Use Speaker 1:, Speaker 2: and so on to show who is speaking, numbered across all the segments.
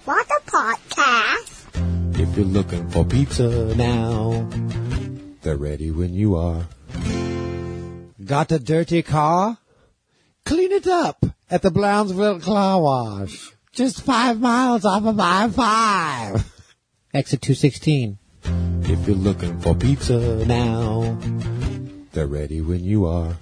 Speaker 1: What a podcast.
Speaker 2: If you're looking for pizza now, they're ready when you are. Got a dirty car? Clean it up at the Brownsville Car Wash. Just 5 miles off of I-5. Exit 216. If you're looking for pizza now, they're ready when you are.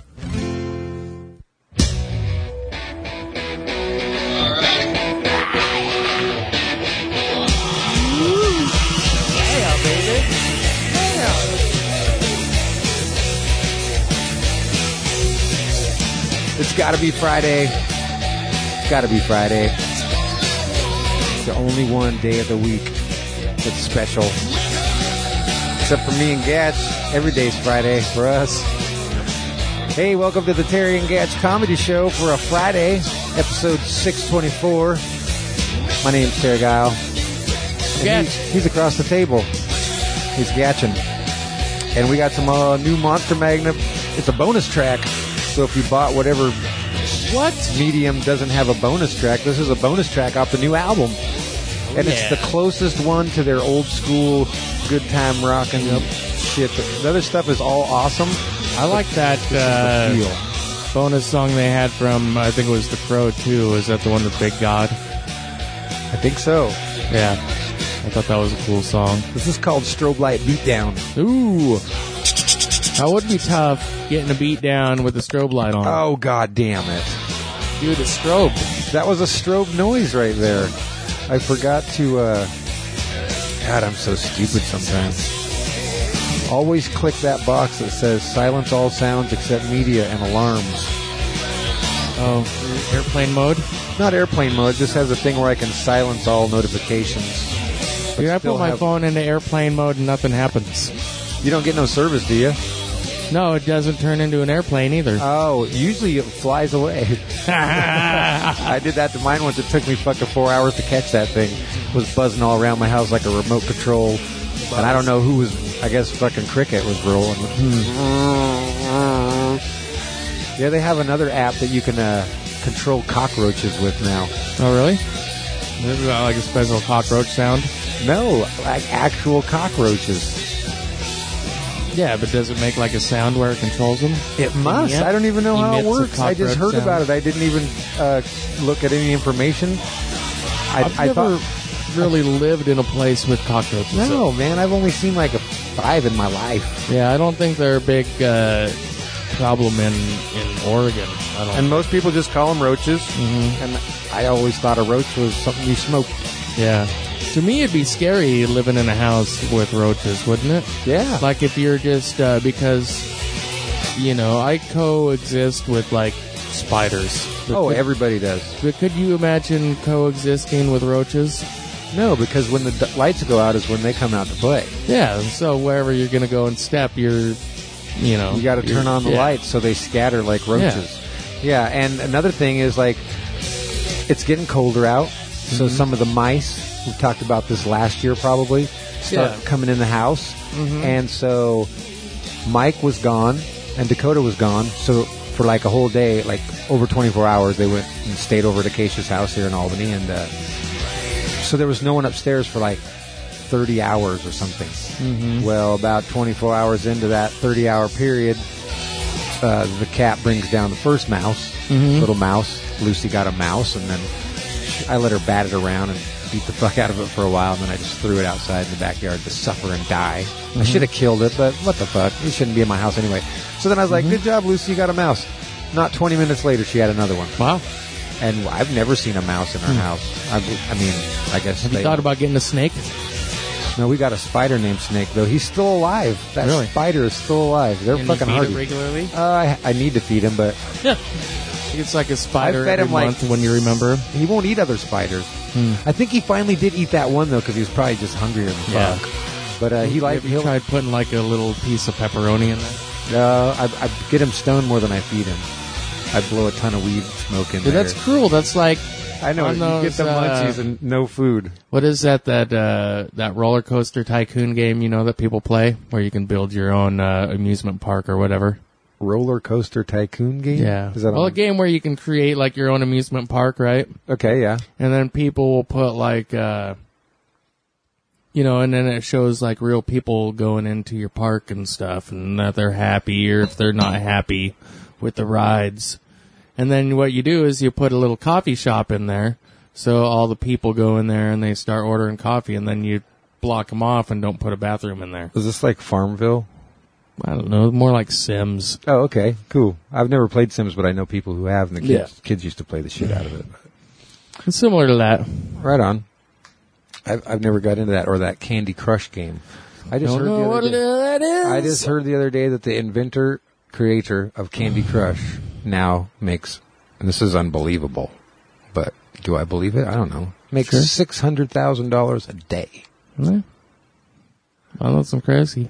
Speaker 2: It's gotta be Friday. It's gotta be Friday. It's the only one day of the week that's special. Except for me and Gatch, every day's Friday for us. Hey, welcome to the Terry and Gatch Comedy Show for a Friday, episode 624. My name's Terry Guile. He's across the table. He's Gatchin'. And we got some new Monster Magnet. It's a bonus track. So if you bought whatever medium doesn't have a bonus track, this is a bonus track off the new album. And it's the closest one to their old school good time rockin' shit. The other stuff is all awesome.
Speaker 3: I like that bonus song they had from, I think it was The Crow too. Is that the one with Big God?
Speaker 2: I think so.
Speaker 3: Yeah. I thought that was a cool song.
Speaker 2: This is called Strobe Light Beatdown.
Speaker 3: Ooh. That would be tough, getting a beat down with a strobe light on.
Speaker 2: Oh, god damn it.
Speaker 3: Dude, a strobe.
Speaker 2: That was a strobe noise right there. I forgot to, God, I'm so stupid sometimes. Always click that box that says silence all sounds except media and alarms.
Speaker 3: Oh, airplane mode?
Speaker 2: Not airplane mode, it just has a thing where I can silence all notifications.
Speaker 3: Dude, I put my phone into airplane mode and nothing happens.
Speaker 2: You don't get no service, do you?
Speaker 3: No, it doesn't turn into an airplane either.
Speaker 2: Oh, usually it flies away. I did that to mine once. It took me fucking 4 hours to catch that thing. It was buzzing all around my house like a remote control. And I don't know who was, I guess fucking Cricket was rolling. Yeah, they have another app that you can control cockroaches with now.
Speaker 3: Oh, really? This is like a special cockroach sound?
Speaker 2: No, like actual cockroaches.
Speaker 3: Yeah, but does it make like a sound where it controls them?
Speaker 2: It must. I don't even know how it works. I just heard about it. I didn't even look at any information.
Speaker 3: I've never really lived in a place with cockroaches.
Speaker 2: No, man. I've only seen like 5 in my life.
Speaker 3: Yeah, I don't think they're a big problem in Oregon.
Speaker 2: And most people just call them roaches. Mm-hmm. And I always thought a roach was something you smoked.
Speaker 3: Yeah. To me, it'd be scary living in a house with roaches, wouldn't it?
Speaker 2: Yeah.
Speaker 3: Like if you're just, because, you know, I coexist with, like, spiders.
Speaker 2: Everybody does.
Speaker 3: But could you imagine coexisting with roaches?
Speaker 2: No, because when the lights go out is when they come out to play.
Speaker 3: Yeah, so wherever you're going to go and step, you got
Speaker 2: to turn on the lights so they scatter like roaches. Yeah, and another thing is, like, it's getting colder out, so some of the mice... We talked about this last year probably. Start coming in the house. Mm-hmm. And so Mike was gone and Dakota was gone. So for like a whole day, like over 24 hours, they went and stayed over at Acacia's house here in Albany. And so there was no one upstairs for like 30 hours or something. Mm-hmm. Well, about 24 hours into that 30-hour period, the cat brings down the first mouse, little mouse. Lucy got a mouse, and then I let her bat it around and beat the fuck out of it for a while, and then I just threw it outside in the backyard to suffer and die. Mm-hmm. I should have killed it, but what the fuck? It shouldn't be in my house anyway. So then I was like, good job, Lucy, you got a mouse. Not 20 minutes later, she had another one.
Speaker 3: Wow.
Speaker 2: And I've never seen a mouse in our house. I guess...
Speaker 3: Have you thought about getting a snake?
Speaker 2: No, we got a spider named Snake, though. He's still alive. That spider is still alive. They're fucking hardy.
Speaker 3: You feed it regularly?
Speaker 2: I need to feed him, but...
Speaker 3: Yeah. It's like a spider every month when you remember.
Speaker 2: He won't eat other spiders. I think he finally did eat that one, though, because he was probably just hungrier than fuck. But he
Speaker 3: tried putting like a little piece of pepperoni in there?
Speaker 2: I get him stoned more than I feed him. I blow a ton of weed smoke in there.
Speaker 3: That's cruel. That's like...
Speaker 2: I know, you get the munchies and no food.
Speaker 3: What is that roller coaster tycoon game, that people play, where you can build your own amusement park or whatever?
Speaker 2: Roller Coaster Tycoon game?
Speaker 3: Yeah.
Speaker 2: Is that
Speaker 3: a game where you can create like your own amusement park, right?
Speaker 2: Okay, yeah.
Speaker 3: And then people will put like, and then it shows like real people going into your park and stuff, and that they're happy or if they're not happy with the rides. And then what you do is you put a little coffee shop in there, so all the people go in there and they start ordering coffee, and then you block them off and don't put a bathroom in there.
Speaker 2: Is this like Farmville?
Speaker 3: I don't know, more like Sims.
Speaker 2: Oh, okay, cool. I've never played Sims, but I know people who have, and the kids used to play the shit out of it.
Speaker 3: It's similar to that.
Speaker 2: Right on. I've never got into that or that Candy Crush game. I just heard the other day that the creator of Candy Crush now makes, and this is unbelievable, but do I believe it? I don't know. Makes $600,000 a day.
Speaker 3: Well, that's some crazy.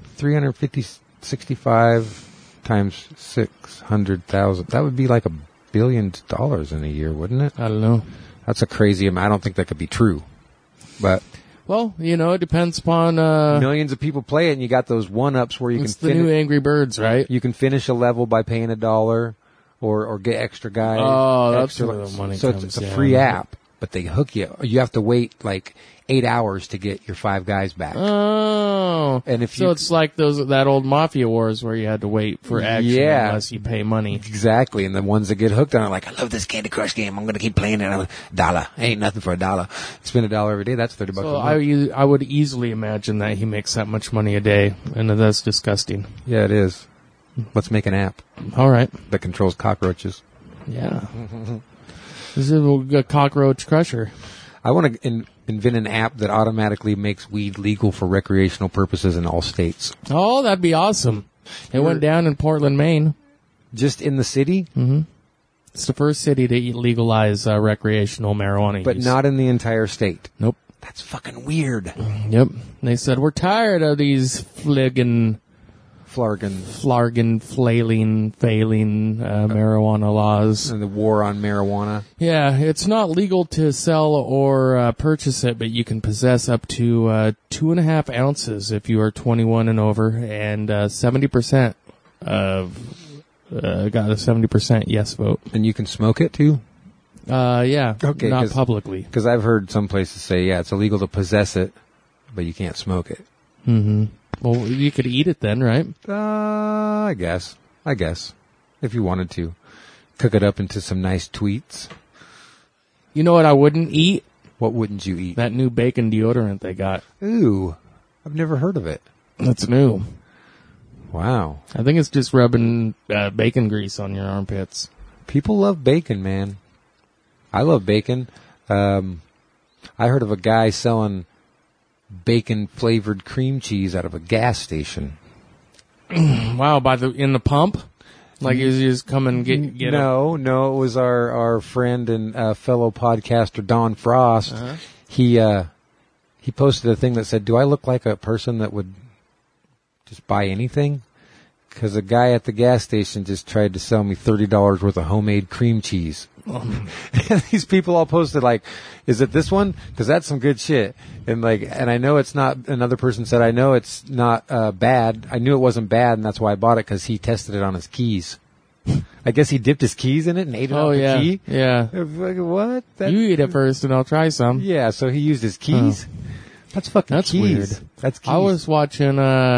Speaker 2: 65 times 600,000. That would be like $1 billion in a year, wouldn't it?
Speaker 3: I don't know.
Speaker 2: That's a crazy amount. I don't think that could be true. But
Speaker 3: well, it depends upon
Speaker 2: millions of people play it, and you got those one-ups where you can.
Speaker 3: It's the new Angry Birds, right?
Speaker 2: You can finish a level by paying $1, or get extra guys.
Speaker 3: Oh, that's where the money comes.
Speaker 2: It's a free app, but they hook you. You have to wait like 8 hours to get your 5 guys back.
Speaker 3: Oh,
Speaker 2: and
Speaker 3: it's like that old Mafia Wars where you had to wait for action unless you pay money.
Speaker 2: Exactly, and the ones that get hooked on it are like, I love this Candy Crush game. I'm going to keep playing it. $1 ain't nothing for $1. Spend $1 every day. That's $30 a month.
Speaker 3: I would easily imagine that he makes that much money a day, and that's disgusting.
Speaker 2: Yeah, it is. Let's make an app.
Speaker 3: All right.
Speaker 2: That controls cockroaches.
Speaker 3: Yeah. This is a cockroach crusher.
Speaker 2: I want to invent an app that automatically makes weed legal for recreational purposes in all states.
Speaker 3: Oh, that'd be awesome. It went down in Portland, Maine.
Speaker 2: Just in the city?
Speaker 3: Mm-hmm. It's the first city to legalize recreational marijuana
Speaker 2: but
Speaker 3: use.
Speaker 2: Not in the entire state.
Speaker 3: Nope.
Speaker 2: That's fucking weird.
Speaker 3: Yep. They said, we're tired of these flargin, failing marijuana laws.
Speaker 2: And the war on marijuana.
Speaker 3: Yeah, it's not legal to sell or purchase it, but you can possess up to 2.5 ounces if you are 21 and over, and 70% of got a 70% yes vote.
Speaker 2: And you can smoke it too?
Speaker 3: Yeah.
Speaker 2: Okay,
Speaker 3: not publicly.
Speaker 2: Because I've heard some places say, it's illegal to possess it, but you can't smoke it.
Speaker 3: Mm-hmm. Well, you could eat it then, right?
Speaker 2: I guess. If you wanted to. Cook it up into some nice tweets.
Speaker 3: You know what I wouldn't eat?
Speaker 2: What wouldn't you eat?
Speaker 3: That new bacon deodorant they got.
Speaker 2: Ooh. I've never heard of it.
Speaker 3: That's new.
Speaker 2: Wow.
Speaker 3: I think it's just rubbing bacon grease on your armpits.
Speaker 2: People love bacon, man. I love bacon. I heard of a guy selling bacon-flavored cream cheese out of a gas station.
Speaker 3: Wow, in the pump? Like you just come and get
Speaker 2: No, it was our friend and fellow podcaster Don Frost.
Speaker 3: Uh-huh.
Speaker 2: He posted a thing that said, "Do I look like a person that would just buy anything?" Because a guy at the gas station just tried to sell me $30 worth of homemade cream cheese. And these people all posted like, "Is it this one? Because that's some good shit." And I know it's not. Another person said, "I know it's not bad. I knew it wasn't bad, and that's why I bought it because he tested it on his keys." I guess he dipped his keys in it and ate it off the key.
Speaker 3: Yeah.
Speaker 2: Like, what?
Speaker 3: You eat it first, and I'll try some.
Speaker 2: Yeah. So he used his keys. That's fucking.
Speaker 3: That's
Speaker 2: keys.
Speaker 3: weird.
Speaker 2: That's keys.
Speaker 3: I was watching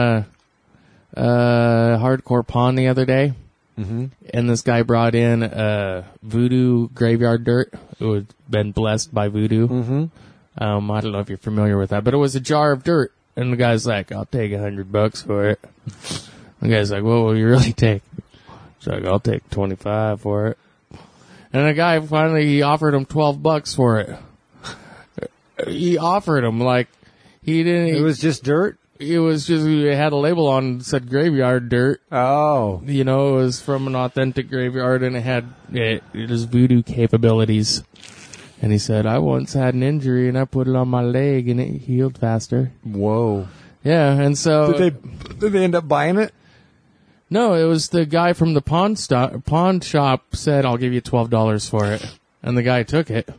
Speaker 3: Hardcore Pawn the other day.
Speaker 2: Mm-hmm.
Speaker 3: And this guy brought in voodoo graveyard dirt. It had been blessed by voodoo.
Speaker 2: Mm-hmm.
Speaker 3: I don't know if you're familiar with that, but it was a jar of dirt. And the guy's like, "I'll take $100 for it." The guy's like, "What will you really take?" He's like, "I'll take 25 for it." And the guy finally offered him $12 for it. He offered him he didn't.
Speaker 2: It was just dirt.
Speaker 3: It was just, it had a label on that said graveyard dirt.
Speaker 2: Oh.
Speaker 3: It was from an authentic graveyard, and it has voodoo capabilities. And he said, "I once had an injury, and I put it on my leg, and it healed faster."
Speaker 2: Whoa.
Speaker 3: Yeah, and so...
Speaker 2: Did they end up buying it?
Speaker 3: No, it was the guy from the pawn shop said, "I'll give you $12 for it." And the guy took it.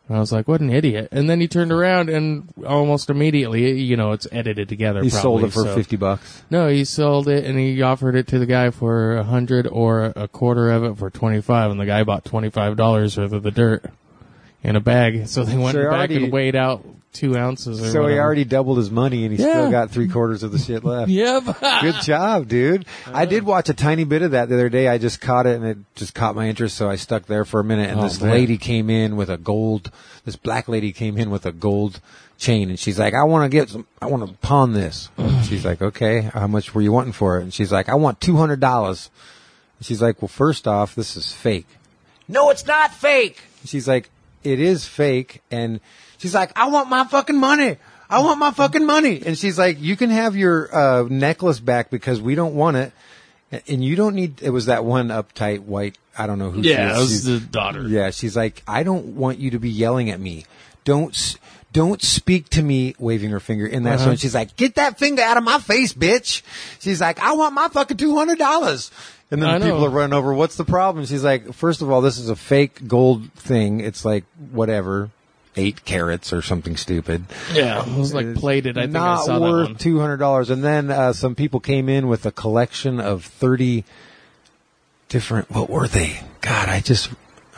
Speaker 3: And I was like, what an idiot. And then he turned around and almost immediately, you know, it's edited together.
Speaker 2: He
Speaker 3: probably,
Speaker 2: sold it for
Speaker 3: so.
Speaker 2: $50.
Speaker 3: No, he sold it and he offered it to the guy for 100 or a quarter of it for 25, and the guy bought $25 worth of the dirt in a bag. So they went back and weighed out 2 ounces. Or
Speaker 2: so
Speaker 3: whatever.
Speaker 2: He already doubled his money, and he still
Speaker 3: Yeah.
Speaker 2: got 3/4 of the shit left.
Speaker 3: Yep.
Speaker 2: Good job, dude. I did watch a tiny bit of that the other day. I just caught it, and it just caught my interest, so I stuck there for a minute. And this lady came in with this black lady came in with a gold chain, and she's like, I want to pawn this. She's like, okay, how much were you wanting for it? And she's like, I want $200. And she's like, well, first off, this is fake. No, it's not fake. She's like, it is fake. And she's like, I want my fucking money. I want my fucking money. And she's like, you can have your necklace back because we don't want it. And you don't need, it was that one uptight white, I don't know who she is.
Speaker 3: Yeah, it was the daughter.
Speaker 2: Yeah, she's like, I don't want you to be yelling at me. Don't speak to me, waving her finger in that. And she's like, get that finger out of my face, bitch. She's like, I want my fucking $200. And then the people are running over. What's the problem? She's like, first of all, this is a fake gold thing. It's like whatever, 8 carats or something stupid.
Speaker 3: Yeah, it was like plated. I think I saw
Speaker 2: not worth
Speaker 3: that one.
Speaker 2: $200. And then some people came in with a collection of 30 different. What were they? God, were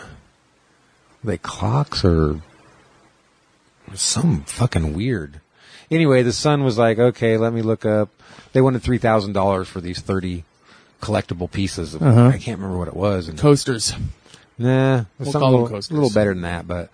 Speaker 2: they clocks or some fucking weird? Anyway, the son was like, okay, let me look up. They wanted $3,000 for these 30 collectible pieces. I can't remember what it was. And
Speaker 3: Coasters.
Speaker 2: nah,
Speaker 3: We'll
Speaker 2: something
Speaker 3: call them
Speaker 2: a
Speaker 3: coasters.
Speaker 2: little better than that, but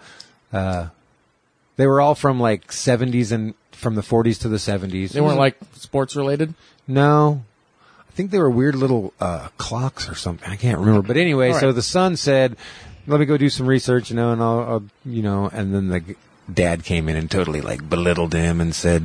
Speaker 2: they were all from like 70s and from the 40s to the 70s.
Speaker 3: They weren't like sports related?
Speaker 2: No. I think they were weird little clocks or something. I can't remember. But anyway, so the son said, let me go do some research, and I'll and then the dad came in and totally like belittled him and said,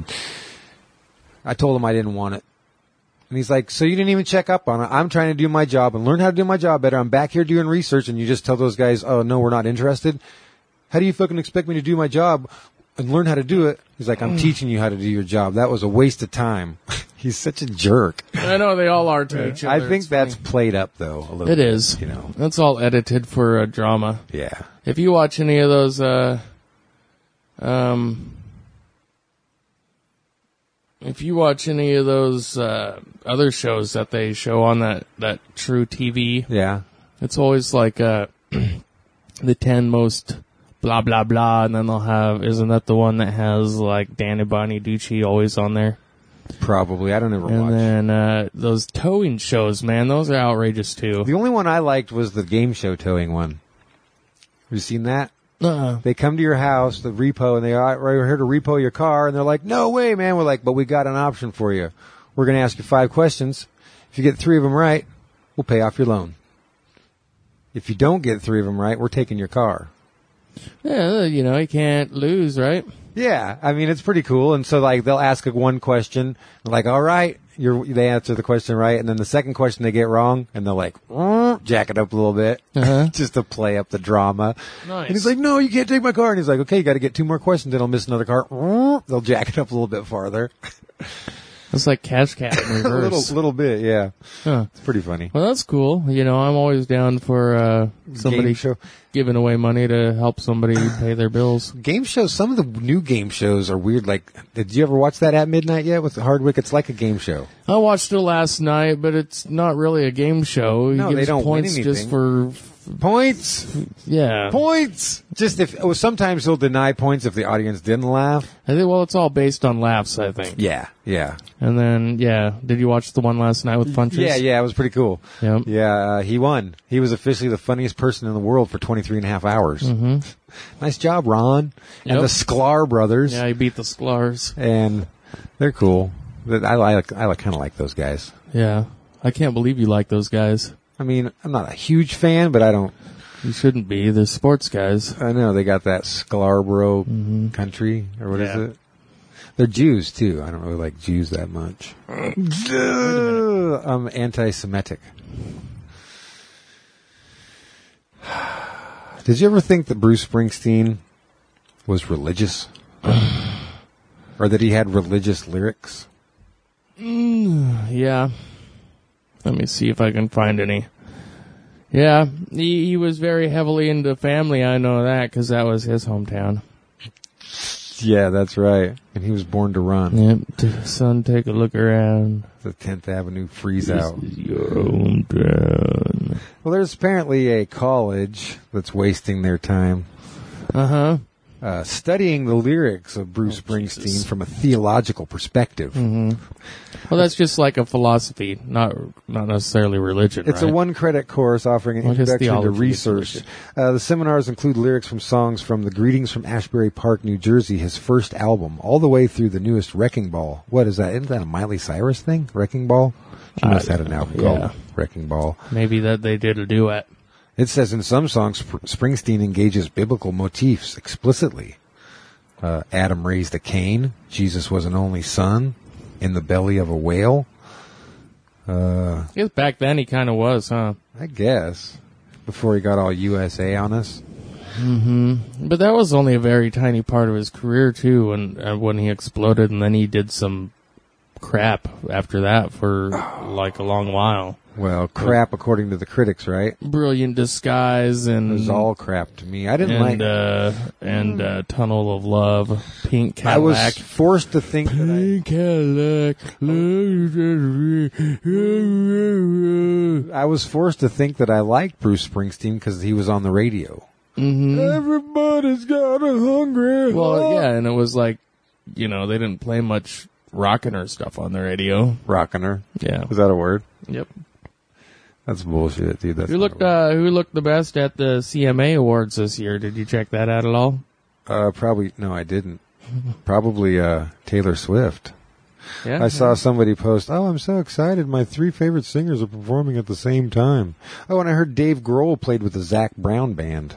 Speaker 2: I told him I didn't want it. And he's like, so you didn't even check up on it. I'm trying to do my job and learn how to do my job better. I'm back here doing research, and you just tell those guys, oh, no, we're not interested. How do you fucking expect me to do my job and learn how to do it? He's like, I'm teaching you how to do your job. That was a waste of time. He's such a jerk.
Speaker 3: I know, they all are to each other.
Speaker 2: I think that's played up, though, a little bit.
Speaker 3: It is. That's all edited for a drama.
Speaker 2: Yeah.
Speaker 3: If you watch any of those, other shows that they show on that True TV,
Speaker 2: yeah,
Speaker 3: it's always like the 10 most blah blah blah, and then they'll have, isn't that the one that has like Danny Bonaducci always on there?
Speaker 2: Probably. I don't ever watch.
Speaker 3: And then those towing shows, man, those are outrageous too.
Speaker 2: The only one I liked was the game show towing one. Have you seen that? They come to your house, the repo, and they are, we're here to repo your car, and they're like, no way, man. We're like, but we got an option for you. We're going to ask you 5 questions. If you get 3 of them right, we'll pay off your loan. If you don't get 3 of them right, we're taking your car.
Speaker 3: Yeah, you can't lose, right?
Speaker 2: Yeah, I mean, it's pretty cool. And so, like, they'll ask one question, like, all right, they answer the question right, and then the second question they get wrong, and they'll, like, jack it up a little bit, just to play up the drama.
Speaker 3: Nice.
Speaker 2: And he's like, no, you can't take my car. And he's like, okay, you got to get 2 more questions, then I'll miss another car. They'll jack it up a little bit farther.
Speaker 3: It's like Cash Cat in reverse.
Speaker 2: a little bit, yeah.
Speaker 3: Huh.
Speaker 2: It's pretty funny.
Speaker 3: Well, that's cool. I'm always down for somebody
Speaker 2: Game show.
Speaker 3: giving away money to help somebody pay their bills.
Speaker 2: Game shows, some of the new game shows are weird. Like, did you ever watch that At Midnight yet with Hardwick? It's like a game show.
Speaker 3: I watched it last night, but it's not really a game show.
Speaker 2: No, they don't win
Speaker 3: points
Speaker 2: anything.
Speaker 3: just for
Speaker 2: Points!
Speaker 3: yeah.
Speaker 2: Points! Just sometimes he'll deny points if the audience didn't laugh.
Speaker 3: I think, well, it's all based on laughs, I think.
Speaker 2: Yeah.
Speaker 3: And then, did you watch the one last night with Punches?
Speaker 2: Yeah, it was pretty cool.
Speaker 3: Yep.
Speaker 2: Yeah, he won. He was officially the funniest person in the world for 23 and a half hours. Mm-hmm. Nice job, Ron.
Speaker 3: Yep.
Speaker 2: And the Sklar brothers.
Speaker 3: Yeah, he beat the Sklars.
Speaker 2: And they're cool. I kind of like those guys.
Speaker 3: Yeah. I can't believe you like those guys.
Speaker 2: I mean, I'm not a huge fan, but I don't.
Speaker 3: You shouldn't be. They're sports guys.
Speaker 2: I know, they got that Scarborough country, or what is it? They're Jews, too. I don't really like Jews that much. I'm anti-Semitic. Did you ever think that Bruce Springsteen was religious? Or that he had religious lyrics?
Speaker 3: Yeah. Let me see if I can find any. Yeah, he was very heavily into family. I know that because that was his hometown.
Speaker 2: Yeah, that's right. And he was born to run.
Speaker 3: Yep. Son, take a look around.
Speaker 2: The 10th Avenue freeze out.
Speaker 3: This is your hometown.
Speaker 2: Well, there's apparently a college that's wasting their time studying the lyrics of Bruce Springsteen from a theological perspective.
Speaker 3: Mm-hmm. Well, that's just like a philosophy, not necessarily religion.
Speaker 2: It's
Speaker 3: right?
Speaker 2: a one-credit course offering an introduction to research. The seminars include lyrics from songs from the Greetings from Ashbury Park, New Jersey, his first album, all the way through the newest Wrecking Ball. What is that? Isn't that a Miley Cyrus thing? Wrecking Ball? She must have had an album called Wrecking Ball.
Speaker 3: Maybe that they did a duet.
Speaker 2: It says in some songs, Springsteen engages biblical motifs explicitly. Adam raised a Cain. Jesus was an only son in the belly of a whale.
Speaker 3: I guess back then he kind of was, huh?
Speaker 2: I guess. Before he got all USA on us.
Speaker 3: Mm-hmm. But that was only a very tiny part of his career, too, when he exploded, and then he did some crap after that for, like, a long while.
Speaker 2: Well, crap according to the critics, right?
Speaker 3: Brilliant Disguise and...
Speaker 2: It was all crap to me. I didn't like...
Speaker 3: Tunnel of Love, Pink Cadillac.
Speaker 2: I was forced to think that I was forced to think that I liked Bruce Springsteen because he was on the radio.
Speaker 3: Mm-hmm.
Speaker 2: Everybody's got a hungry heart.
Speaker 3: Well, yeah, and it was like, they didn't play much rockin' stuff on the radio.
Speaker 2: Rockin'.
Speaker 3: Yeah.
Speaker 2: Is that a word?
Speaker 3: Yep.
Speaker 2: That's bullshit, dude. That's
Speaker 3: who looked the best at the CMA Awards this year? Did you check that out at all?
Speaker 2: Probably no, I didn't. Probably Taylor Swift.
Speaker 3: Yeah.
Speaker 2: I saw somebody post, "Oh, I'm so excited! My 3 favorite singers are performing at the same time." Oh, and I heard Dave Grohl played with the Zac Brown Band,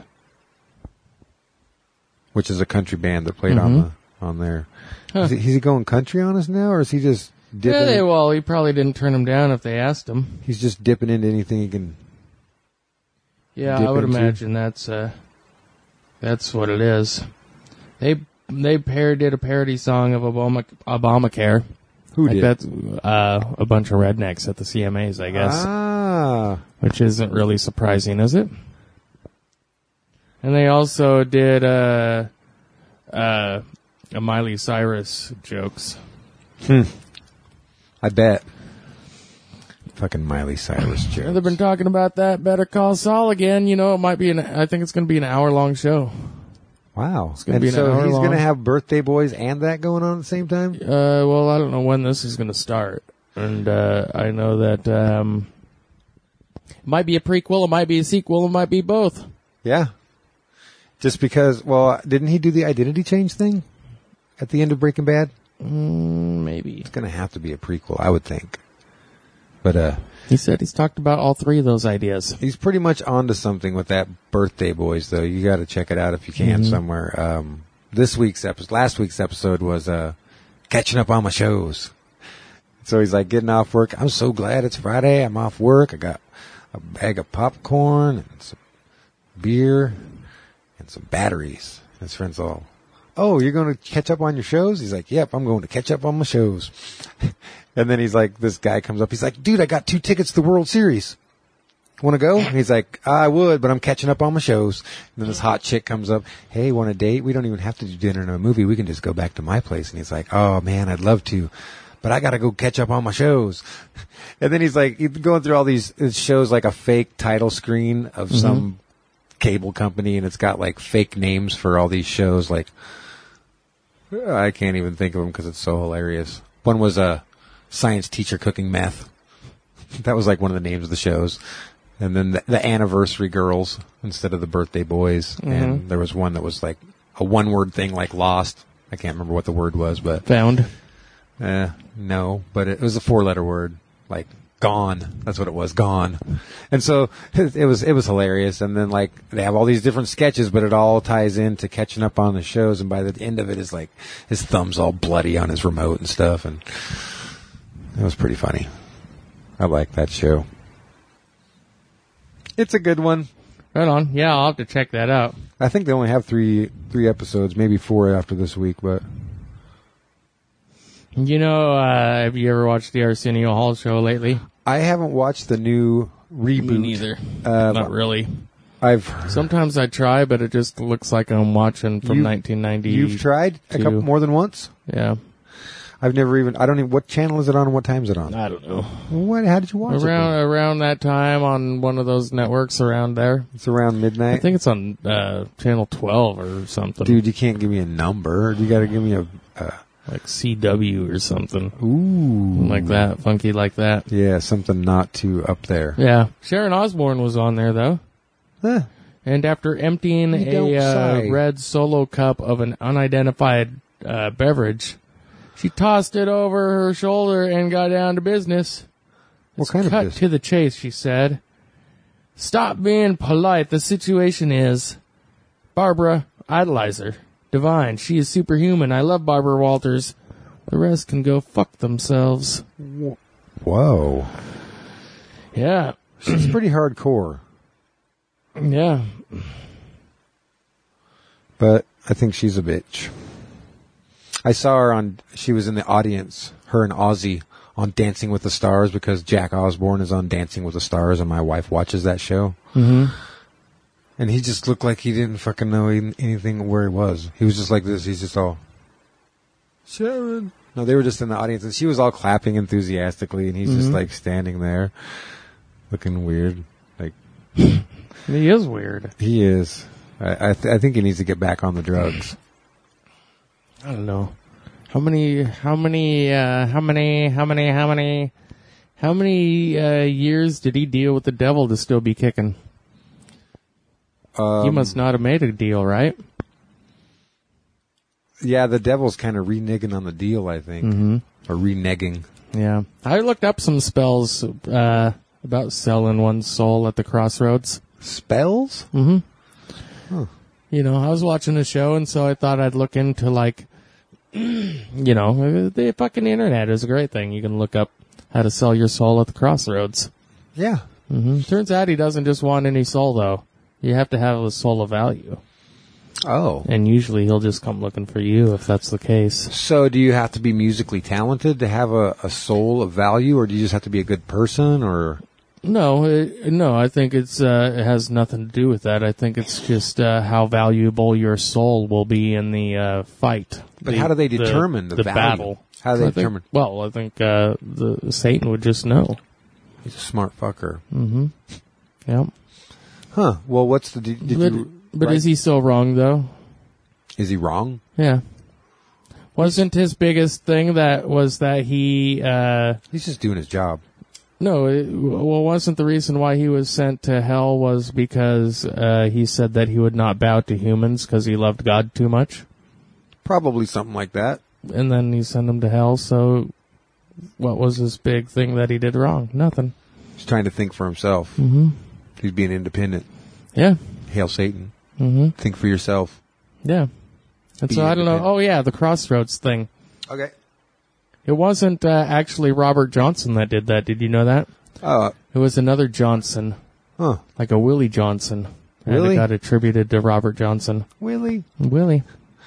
Speaker 2: which is a country band that played on there. Huh. Is he going country on us now, or is he just dipping?
Speaker 3: Yeah, well, he probably didn't turn him down if they asked him.
Speaker 2: He's just dipping into anything he can.
Speaker 3: Yeah, I would imagine that's what it is. They did a parody song of Obamacare.
Speaker 2: Who did?
Speaker 3: That's a bunch of rednecks at the CMAs, I guess.
Speaker 2: Ah,
Speaker 3: which isn't really surprising, is it? And they also did a Miley Cyrus jokes.
Speaker 2: I bet. Fucking Miley Cyrus jokes.
Speaker 3: They've been talking about that Better Call Saul again. It might be I think it's going to be an hour-long show.
Speaker 2: Wow.
Speaker 3: It's going to be an hour-long.
Speaker 2: He's going to have Birthday Boys and that going on at the same time?
Speaker 3: Well, I don't know when this is going to start. And I know that it might be a prequel, it might be a sequel, it might be both.
Speaker 2: Yeah. Just because, didn't he do the identity change thing at the end of Breaking Bad?
Speaker 3: Maybe.
Speaker 2: It's going to have to be a prequel, I would think. But
Speaker 3: he said he's talked about all 3 of those ideas.
Speaker 2: He's pretty much onto something with that Birthday Boys, though. You got to check it out if you can somewhere. Last week's episode was catching up on my shows. So he's like getting off work. I'm so glad it's Friday. I'm off work. I got a bag of popcorn and some beer and some batteries. His friends all, "Oh, you're going to catch up on your shows?" He's like, "Yep, I'm going to catch up on my shows." And then he's like, this guy comes up. He's like, "Dude, I got 2 tickets to the World Series. Want to go?" And he's like, "I would, but I'm catching up on my shows." And then this hot chick comes up. "Hey, want a date? We don't even have to do dinner and a movie. We can just go back to my place." And he's like, "Oh man, I'd love to, but I got to go catch up on my shows." And then he's like, he's going through all these, it shows like a fake title screen of some cable company, and it's got like fake names for all these shows. Like, I can't even think of them because it's so hilarious. One was a science teacher cooking meth. That was like one of the names of the shows. And then the Anniversary Girls instead of the Birthday Boys. And there was one that was like a one-word thing like Lost. I can't remember what the word was, but...
Speaker 3: Found?
Speaker 2: No, but it was a 4-letter word. Like, gone. That's what it was, gone. And so it was hilarious. And then like they have all these different sketches, but it all ties into catching up on the shows. And by the end of it is like his thumb's all bloody on his remote and stuff. And it was pretty funny. I like that show. It's a good one.
Speaker 3: Right on. Yeah, I'll have to check that out.
Speaker 2: I think they only have three episodes, maybe 4 after this week, but...
Speaker 3: Have you ever watched the Arsenio Hall show lately?
Speaker 2: I haven't watched the new reboot.
Speaker 3: Me neither. Not really. Sometimes I try, but it just looks like I'm watching from 1990.
Speaker 2: You've tried a couple more than once?
Speaker 3: Yeah.
Speaker 2: I've never even. I don't even. What channel is it on and what time is it on?
Speaker 3: I don't know.
Speaker 2: What? How did you watch it?
Speaker 3: Around that time on one of those networks around there.
Speaker 2: It's around midnight.
Speaker 3: I think it's on channel 12 or something.
Speaker 2: Dude, you can't give me a number. You got to give me a
Speaker 3: like CW or something.
Speaker 2: Ooh,
Speaker 3: like that, funky like that.
Speaker 2: Yeah, something not too up there.
Speaker 3: Yeah, Sharon Osbourne was on there though.
Speaker 2: Huh.
Speaker 3: And after emptying a red Solo cup of an unidentified beverage, she tossed it over her shoulder and got down to business.
Speaker 2: What kind of business?
Speaker 3: Cut to the chase, she said. Stop being polite. The situation is, Barbara, idolize her. Divine. She is superhuman. I love Barbara Walters. The rest can go fuck themselves.
Speaker 2: Whoa.
Speaker 3: Yeah.
Speaker 2: She's pretty hardcore.
Speaker 3: Yeah.
Speaker 2: But I think she's a bitch. I saw her she was in the audience, her and Ozzy, on Dancing with the Stars, because Jack Osbourne is on Dancing with the Stars and my wife watches that show.
Speaker 3: Mm-hmm.
Speaker 2: And he just looked like he didn't fucking know anything where he was. He was just like this. He's just all, Sharon. No, they were just in the audience and she was all clapping enthusiastically and he's just like standing there looking weird. Like,
Speaker 3: he is weird.
Speaker 2: He is. I think he needs to get back on the drugs.
Speaker 3: I don't know. How many years did he deal with the devil to still be kicking? He must not have made a deal, right?
Speaker 2: Yeah, the devil's kind of reneging on the deal, I think.
Speaker 3: Mm-hmm.
Speaker 2: Or reneging.
Speaker 3: Yeah. I looked up some spells about selling one's soul at the crossroads.
Speaker 2: Spells?
Speaker 3: Mm-hmm.
Speaker 2: Huh.
Speaker 3: You know, I was watching a show, and so I thought I'd look into, like, you know, the fucking internet is a great thing. You can look up how to sell your soul at the crossroads.
Speaker 2: Yeah.
Speaker 3: Mm-hmm. Turns out he doesn't just want any soul, though. You have to have a soul of value.
Speaker 2: Oh.
Speaker 3: And usually he'll just come looking for you if that's the case.
Speaker 2: So do you have to be musically talented to have a soul of value, or do you just have to be a good person, or?
Speaker 3: No, I think it has nothing to do with that. I think it's just how valuable your soul will be in the fight.
Speaker 2: But how do they determine the value?
Speaker 3: Battle?
Speaker 2: How do they determine?
Speaker 3: I think Satan would just know.
Speaker 2: He's a smart fucker.
Speaker 3: Mm-hmm. Yep.
Speaker 2: Huh. Well, what's the...
Speaker 3: But is he still wrong, though?
Speaker 2: Is he wrong?
Speaker 3: Yeah. Wasn't his biggest thing that he...
Speaker 2: He's just doing his job.
Speaker 3: No, wasn't the reason why he was sent to hell was because he said that he would not bow to humans because he loved God too much?
Speaker 2: Probably something like that.
Speaker 3: And then he sent him to hell, so what was his big thing that he did wrong? Nothing.
Speaker 2: He's trying to think for himself.
Speaker 3: Mm-hmm.
Speaker 2: He's being independent.
Speaker 3: Yeah.
Speaker 2: Hail Satan.
Speaker 3: Mm-hmm.
Speaker 2: Think for yourself.
Speaker 3: Yeah. And so I don't know. Oh, yeah, the crossroads thing.
Speaker 2: Okay.
Speaker 3: It wasn't actually Robert Johnson that did that. Did you know that? It was another Johnson.
Speaker 2: Huh.
Speaker 3: Like a Willie Johnson.
Speaker 2: Really?
Speaker 3: And it got attributed to Robert Johnson.
Speaker 2: Willie
Speaker 3: Maybon.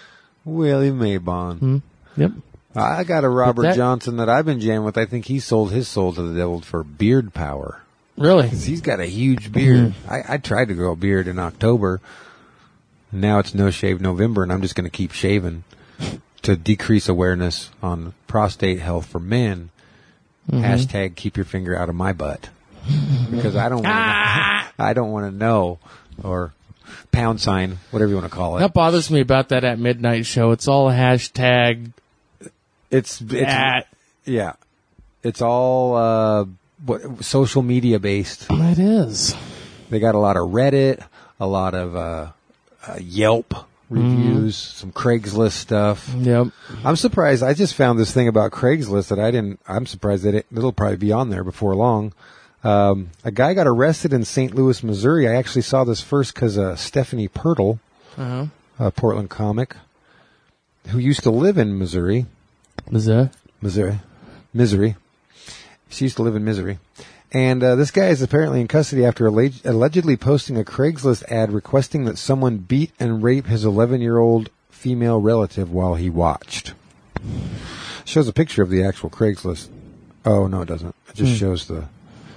Speaker 2: Mm-hmm.
Speaker 3: Yep.
Speaker 2: I got a Robert Johnson that I've been jamming with. I think he sold his soul to the devil for beard power.
Speaker 3: Really?
Speaker 2: 'Cause he's got a huge beard. Mm-hmm. I tried to grow a beard in October. Now it's No Shave November, and I'm just going to keep shaving to decrease awareness on prostate health for men. Mm-hmm. Hashtag keep your finger out of my butt. Because I don't want to know. Or #, whatever you want to call it.
Speaker 3: That bothers me about that at midnight show. It's all hashtag.
Speaker 2: It's yeah. It's all social media based.
Speaker 3: It is.
Speaker 2: They got a lot of Reddit, a lot of Yelp reviews, some Craigslist stuff.
Speaker 3: Yep.
Speaker 2: I'm surprised. I just found this thing about Craigslist that I'm surprised that it'll probably be on there before long. A guy got arrested in St. Louis, Missouri. I actually saw this first because Stephanie Pirtle, a Portland comic, who used to live in Missouri. Misery. She used to live in Misery. And this guy is apparently in custody after allegedly posting a Craigslist ad requesting that someone beat and rape his 11-year-old female relative while he watched. Shows a picture of the actual Craigslist. Oh, no, it doesn't. It just shows the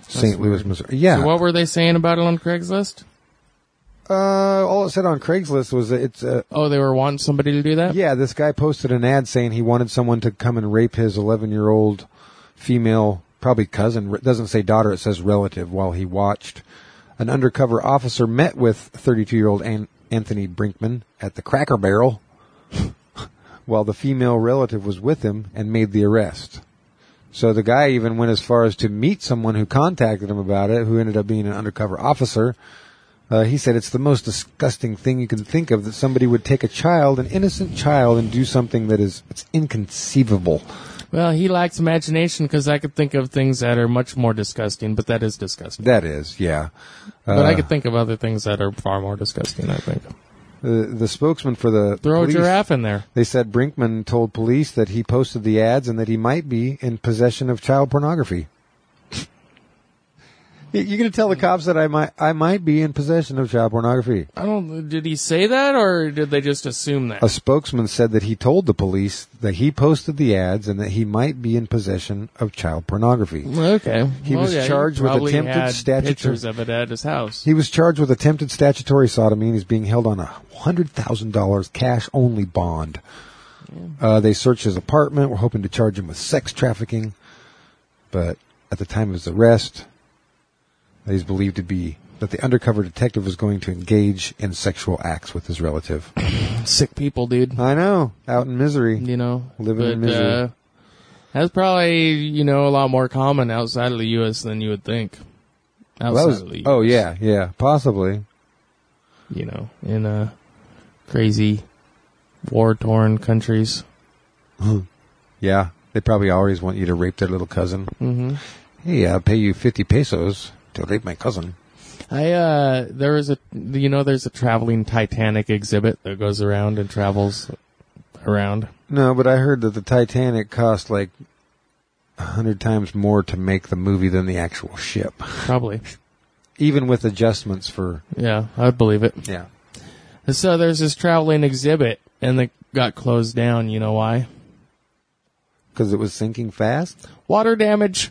Speaker 2: St. Louis, Missouri. Yeah.
Speaker 3: So what were they saying about it on Craigslist?
Speaker 2: All it said on Craigslist was that it's
Speaker 3: Oh, they were wanting somebody to do that?
Speaker 2: yeah, this guy posted an ad saying he wanted someone to come and rape his 11-year-old female, probably cousin, it doesn't say daughter, it says relative, while he watched. An undercover officer met with 32-year-old Anthony Brinkman at the Cracker Barrel while the female relative was with him and made the arrest. So the guy even went as far as to meet someone who contacted him about it, who ended up being an undercover officer. He said it's the most disgusting thing you can think of, that somebody would take a child, an innocent child, and do something that it's inconceivable.
Speaker 3: Well, he lacks imagination because I could think of things that are much more disgusting, but that is disgusting.
Speaker 2: That is, yeah.
Speaker 3: But I could think of other things that are far more disgusting, I think.
Speaker 2: The spokesman for the
Speaker 3: Throw
Speaker 2: police,
Speaker 3: a giraffe in there.
Speaker 2: They said Brinkman told police that he posted the ads and that he might be in possession of child pornography. You're going to tell the cops that I might be in possession of child pornography.
Speaker 3: Did he say that, or did they just assume that?
Speaker 2: A spokesman said that he told the police that he posted the ads and that he might be in possession of child pornography.
Speaker 3: Okay.
Speaker 2: He was charged with attempted statutory
Speaker 3: pictures of it at his house.
Speaker 2: He was charged with attempted statutory sodomy and he's being held on a $100,000 cash only bond. Yeah. They searched his apartment. We're hoping to charge him with sex trafficking, but at the time of his arrest, he's believed to be that the undercover detective was going to engage in sexual acts with his relative.
Speaker 3: Sick people, dude.
Speaker 2: I know, out in misery. Living in misery.
Speaker 3: That's probably, a lot more common outside of the U.S. than you would think. Outside of the U.S.
Speaker 2: Oh, yeah, possibly.
Speaker 3: In crazy war-torn countries.
Speaker 2: Yeah, they probably always want you to rape their little cousin.
Speaker 3: Mm-hmm.
Speaker 2: Hey, I'll pay you 50 pesos to rape my cousin.
Speaker 3: There's a traveling Titanic exhibit that goes around and travels around.
Speaker 2: No, but I heard that the Titanic cost like 100 times more to make the movie than the actual ship.
Speaker 3: Probably.
Speaker 2: Even with adjustments for...
Speaker 3: Yeah, I'd believe it.
Speaker 2: Yeah.
Speaker 3: So there's this traveling exhibit, and it got closed down. You know why?
Speaker 2: Because it was sinking fast?
Speaker 3: Water damage.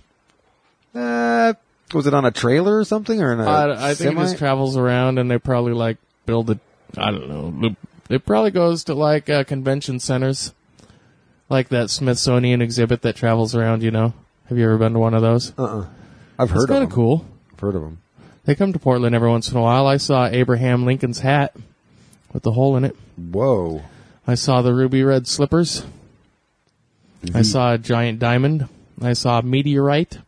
Speaker 2: Was it on a trailer or something, or in a
Speaker 3: I think it just travels around, and they probably build it. I don't know. It probably goes to convention centers, like that Smithsonian exhibit that travels around. Have you ever been to one of those?
Speaker 2: I've heard of them. It's
Speaker 3: kind of cool.
Speaker 2: I've heard of them.
Speaker 3: They come to Portland every once in a while. I saw Abraham Lincoln's hat with the hole in it.
Speaker 2: Whoa!
Speaker 3: I saw the ruby red slippers. I saw a giant diamond. I saw a meteorite.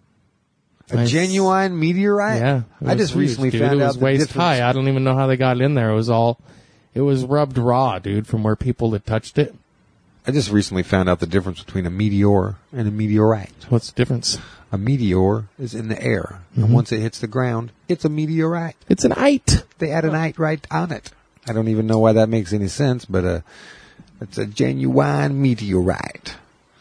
Speaker 2: A genuine meteorite?
Speaker 3: Yeah.
Speaker 2: I just recently found out
Speaker 3: it was waist high. I don't even know how they got in there. It was rubbed raw, dude, from where people had touched it.
Speaker 2: I just recently found out the difference between a meteor and a meteorite.
Speaker 3: What's the difference?
Speaker 2: A meteor is in the air. Mm-hmm. And once it hits the ground, it's a meteorite.
Speaker 3: It's an ite.
Speaker 2: They add an ite right on it. I don't even know why that makes any sense, but it's a genuine meteorite.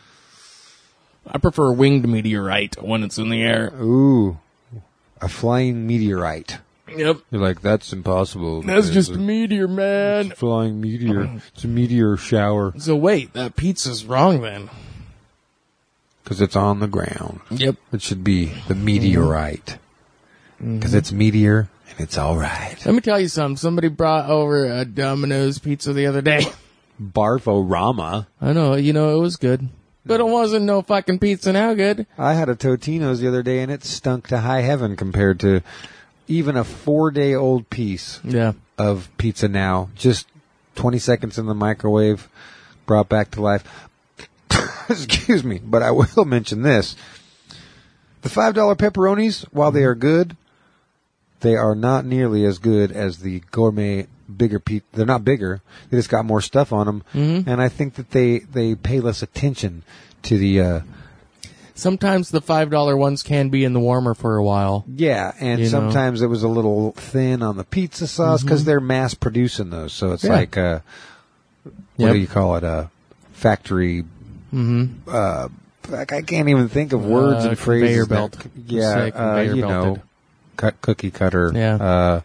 Speaker 3: I prefer a winged meteorite when it's in the air.
Speaker 2: Ooh, a flying meteorite.
Speaker 3: Yep.
Speaker 2: You're like, that's impossible.
Speaker 3: That's just a meteor, man.
Speaker 2: It's a flying meteor. It's a meteor shower.
Speaker 3: So wait, that pizza's wrong then.
Speaker 2: Because it's on the ground.
Speaker 3: Yep.
Speaker 2: It should be the meteorite. Because it's meteor and it's all right.
Speaker 3: Let me tell you something. Somebody brought over a Domino's pizza the other day.
Speaker 2: Barforama.
Speaker 3: I know. It was good. But it wasn't no fucking pizza now good.
Speaker 2: I had a Totino's the other day, and it stunk to high heaven compared to even a 4-day-old piece of pizza now. Just 20 seconds in the microwave, brought back to life. Excuse me, but I will mention this. The $5 pepperonis, while they are good, they are not nearly as good as the gourmet bigger pizza. They're not bigger. They just got more stuff on them. Mm-hmm. And I think that they pay less attention to the...
Speaker 3: Sometimes the $5 ones can be in the warmer for a while.
Speaker 2: Yeah, and sometimes it was a little thin on the pizza sauce because they're mass producing those. So it's like, what do you call it? A factory... I can't even think of words and phrases.
Speaker 3: Conveyor belt.
Speaker 2: Cookie cutter.
Speaker 3: Yeah.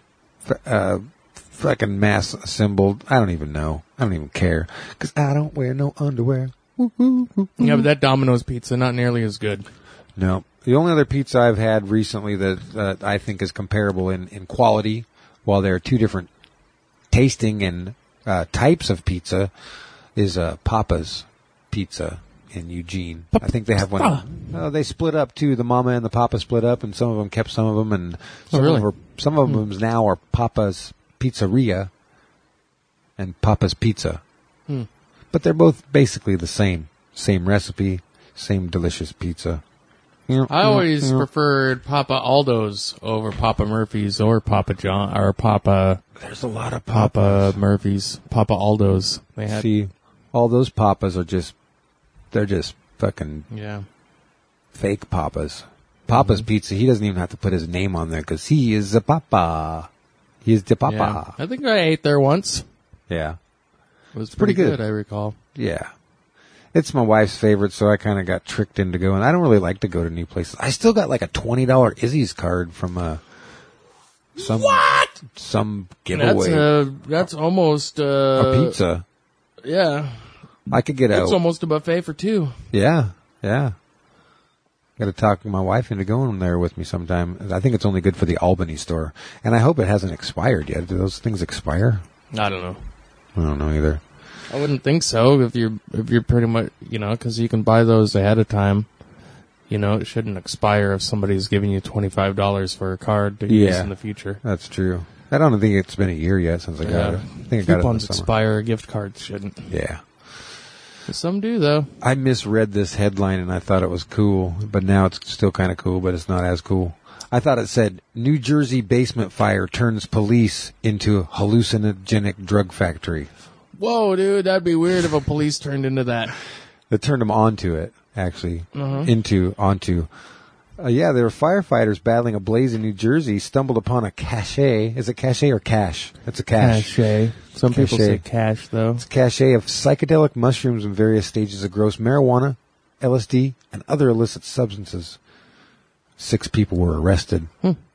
Speaker 2: Fucking mass assembled. I don't even know. I don't even care. Because I don't wear no underwear.
Speaker 3: Yeah, but that Domino's pizza, not nearly as good.
Speaker 2: No. The only other pizza I've had recently that I think is comparable in quality, while there are two different tasting and types of pizza, is Papa's Pizza in Eugene. I think they have one. They split up too. The Mama and the Papa split up, and some of them kept some of them, and some of them now are Papa's Pizzeria and Papa's Pizza. But they're both basically the same recipe, same delicious pizza.
Speaker 3: I always preferred Papa Aldo's over Papa Murphy's or Papa John or Papa.
Speaker 2: There's a lot of
Speaker 3: Papa Murphy's, Papa Aldo's. They had.
Speaker 2: See, all those Papas are they're just fucking fake Papas. Papa's Pizza, he doesn't even have to put his name on there because he is a Papa. He is the Papa.
Speaker 3: Yeah. I think I ate there once.
Speaker 2: Yeah.
Speaker 3: It was pretty good, I recall.
Speaker 2: Yeah. It's my wife's favorite, so I kind of got tricked into going. I don't really like to go to new places. I still got like a $20 Izzy's card from some giveaway.
Speaker 3: That's almost
Speaker 2: a pizza.
Speaker 3: Yeah.
Speaker 2: I could get
Speaker 3: It's almost a buffet for two.
Speaker 2: Yeah. Got to talk my wife into going there with me sometime. I think it's only good for the Albany store, and I hope it hasn't expired yet. Do those things expire?
Speaker 3: I don't know.
Speaker 2: I don't know either.
Speaker 3: I wouldn't think so if you're pretty much, because you can buy those ahead of time. It shouldn't expire if somebody's giving you $25 for a card to use in the future.
Speaker 2: That's true. I don't think it's been a year yet since I got it. I think I got it
Speaker 3: coupons expire, gift cards shouldn't.
Speaker 2: Yeah.
Speaker 3: Some do, though.
Speaker 2: I misread this headline and I thought it was cool, but now it's still kind of cool, but it's not as cool. I thought it said, New Jersey basement fire turns police into hallucinogenic drug factory.
Speaker 3: Whoa, dude, that'd be weird if a police turned into that.
Speaker 2: They turned them onto it, actually. Onto. There were firefighters battling a blaze in New Jersey, stumbled upon a cache. Is it cache or cache? It's a cache.
Speaker 3: Cache. Some people say cache, though.
Speaker 2: It's a cache of psychedelic mushrooms in various stages of gross marijuana, LSD, and other illicit substances. 6 people were arrested.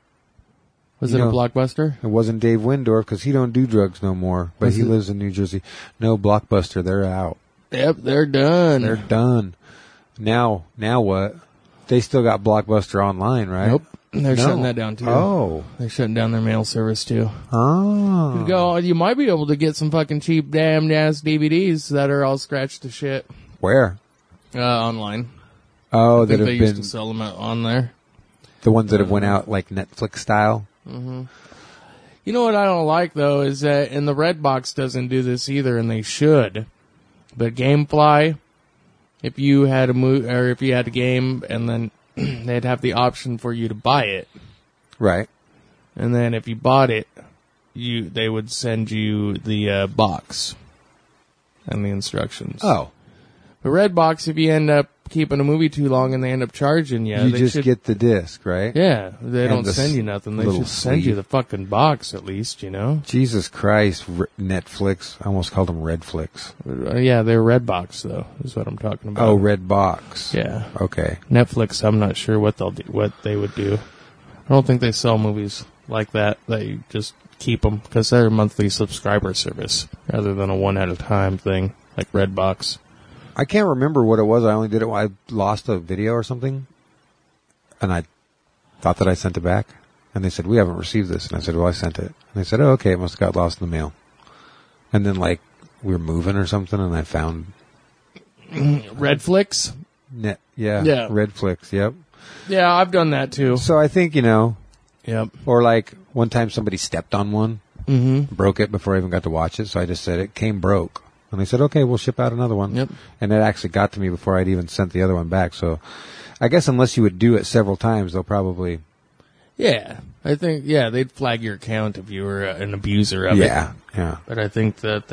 Speaker 3: Was it a Blockbuster?
Speaker 2: It wasn't Dave Windorf because he don't do drugs no more, but he lives in New Jersey. No, Blockbuster, they're out.
Speaker 3: Yep, they're done.
Speaker 2: They're done. Now what? They still got Blockbuster online, right?
Speaker 3: Nope. They're shutting that down, too.
Speaker 2: Oh.
Speaker 3: They're shutting down their mail service, too.
Speaker 2: Oh.
Speaker 3: You might be able to get some fucking cheap damn-ass DVDs that are all scratched to shit.
Speaker 2: Where?
Speaker 3: Online.
Speaker 2: Oh,
Speaker 3: they used to sell them on there.
Speaker 2: The ones that have went out like Netflix style?
Speaker 3: Mm-hmm. You know what I don't like, though, is that, and the Redbox doesn't do this either, and they should, but GameFly, if you had a game, and then they'd have the option for you to buy it.
Speaker 2: Right.
Speaker 3: And then if you bought it, they would send you the box and the instructions.
Speaker 2: Oh.
Speaker 3: But Redbox, if you end up keeping a movie too long and they end up charging you,
Speaker 2: you just get the disc, right?
Speaker 3: Yeah, they don't send you nothing. They should send you the fucking box at least,
Speaker 2: Jesus Christ, Netflix. I almost called them Redflix.
Speaker 3: Yeah, they're Redbox though, is what I'm talking about.
Speaker 2: Oh, Redbox.
Speaker 3: Yeah.
Speaker 2: Okay.
Speaker 3: Netflix, I'm not sure what they would do. I don't think they sell movies like that. They just keep them because they're a monthly subscriber service rather than a one at a time thing like Redbox.
Speaker 2: I can't remember what it was. I only did it when I lost a video or something. And I thought that I sent it back. And they said, we haven't received this. And I said, well, I sent it. And they said, oh, okay, it must have got lost in the mail. And then, we were moving or something, and I found...
Speaker 3: Redflix?
Speaker 2: Yeah. Redflix, yep.
Speaker 3: Yeah, I've done that, too.
Speaker 2: So I think,
Speaker 3: Yep.
Speaker 2: Or, one time somebody stepped on one, broke it before I even got to watch it. So I just said, it came broke. And they said, okay, we'll ship out another one.
Speaker 3: Yep.
Speaker 2: And it actually got to me before I'd even sent the other one back. So I guess unless you would do it several times, they'll probably...
Speaker 3: Yeah. I think, they'd flag your account if you were an abuser of it.
Speaker 2: Yeah.
Speaker 3: But I think that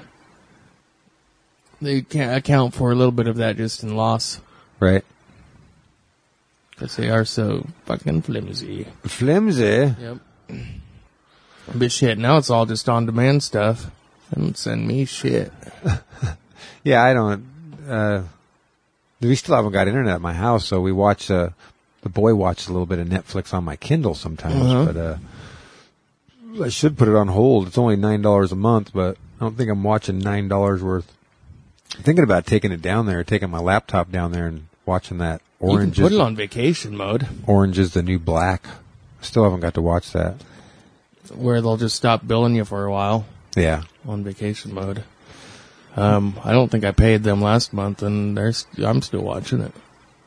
Speaker 3: they can't account for a little bit of that just in loss.
Speaker 2: Right.
Speaker 3: Because they are so fucking flimsy.
Speaker 2: Flimsy?
Speaker 3: Yep. But shit, now it's all just on-demand stuff. Don't send me shit.
Speaker 2: Yeah, I don't. We still haven't got internet at my house, so we watch. The boy watches a little bit of Netflix on my Kindle sometimes, but I should put it on hold. It's only $9 a month, but I don't think I'm watching $9 worth. I'm thinking about taking it down there, taking my laptop down there, and watching that Orange
Speaker 3: you can put it on vacation mode.
Speaker 2: Orange is the New Black. Still haven't got to watch that.
Speaker 3: Where they'll just stop billing you for a while.
Speaker 2: Yeah.
Speaker 3: On vacation mode. I don't think I paid them last month, and I'm still watching it.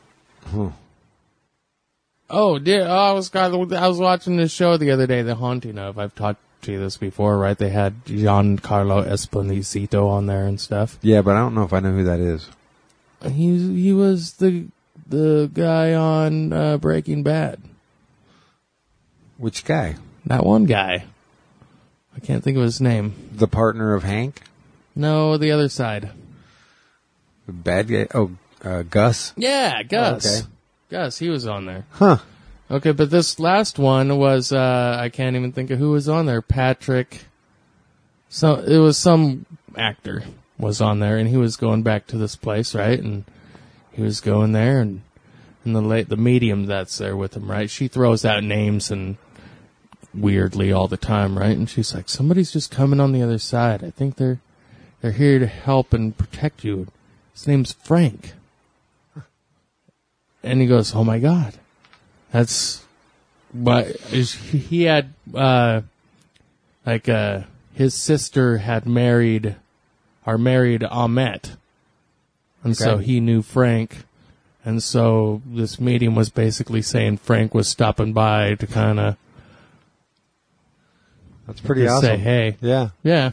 Speaker 3: Oh, dear! I was watching this show the other day, The Haunting of. I've talked to you this before, right? They had Giancarlo Esposito on there and stuff.
Speaker 2: Yeah, but I don't know if I know who that is.
Speaker 3: He was the guy on Breaking Bad.
Speaker 2: Which guy?
Speaker 3: That one guy. I can't think of his name.
Speaker 2: The partner of Hank?
Speaker 3: No, the other side.
Speaker 2: The bad guy? Oh, Gus?
Speaker 3: Yeah, Gus.
Speaker 2: Oh, okay.
Speaker 3: Gus, he was on there.
Speaker 2: Huh.
Speaker 3: Okay, but this last one was, I can't even think of who was on there. Patrick. It was some actor was on there, and he was going back to this place, right? And he was going there, and the medium that's there with him, right? She throws out names and weirdly all the time, right? And she's like, somebody's just coming on the other side. I think they're here to help and protect you. His name's Frank. And he goes, oh my God. But he had, his sister had married Ahmet. And so he knew Frank. And so this medium was basically saying Frank was stopping by to kind of.
Speaker 2: That's pretty awesome.
Speaker 3: Say, hey.
Speaker 2: Yeah.
Speaker 3: Yeah.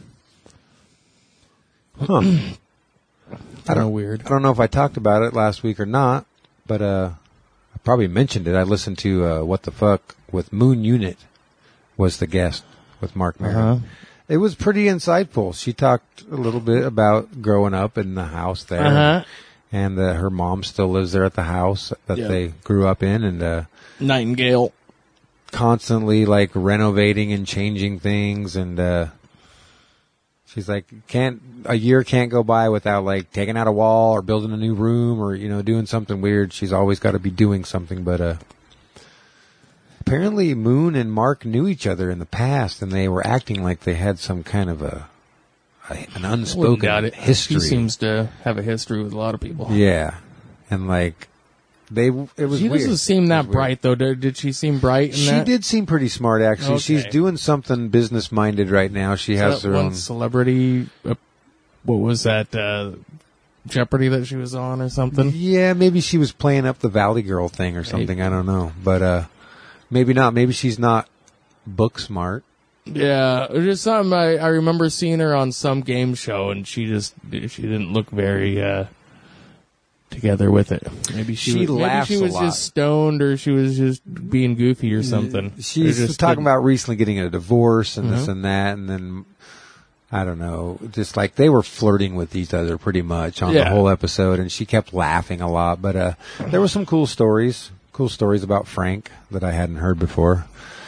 Speaker 2: Huh.
Speaker 3: I don't
Speaker 2: know if I talked about it last week or not, but I probably mentioned it. I listened to What the Fuck with Moon Unit was the guest with Mark Maron. It was pretty insightful. She talked a little bit about growing up in the house there. And her mom still lives there at the house that they grew up in. And
Speaker 3: Nightingale.
Speaker 2: Constantly, like, renovating and changing things. And she's like, a year can't go by without, like, taking out a wall or building a new room or, doing something weird. She's always got to be doing something. But apparently Moon and Mark knew each other in the past, and they were acting like they had some kind of an unspoken history.
Speaker 3: She seems to have a history with a lot of people.
Speaker 2: Yeah. And, like, it was
Speaker 3: She
Speaker 2: weird.
Speaker 3: doesn't seem that bright, though. Did she seem bright in that?
Speaker 2: She did seem pretty smart, actually.
Speaker 3: Okay.
Speaker 2: She's doing something business-minded right now. She has her own
Speaker 3: celebrity. What was that? Jeopardy that she was on or something?
Speaker 2: Yeah, maybe she was playing up the Valley Girl thing or something. Maybe. I don't know. But maybe not. Maybe she's not book smart.
Speaker 3: Yeah, it was just something I remember seeing her on some game show, and she didn't look very together with it. Maybe she was just stoned, or she was just being goofy or something.
Speaker 2: She's talking about recently getting a divorce and this and that, and then I don't know, just like they were flirting with each other pretty much on the whole episode, and she kept laughing a lot. But there were some cool stories about Frank that I hadn't heard before.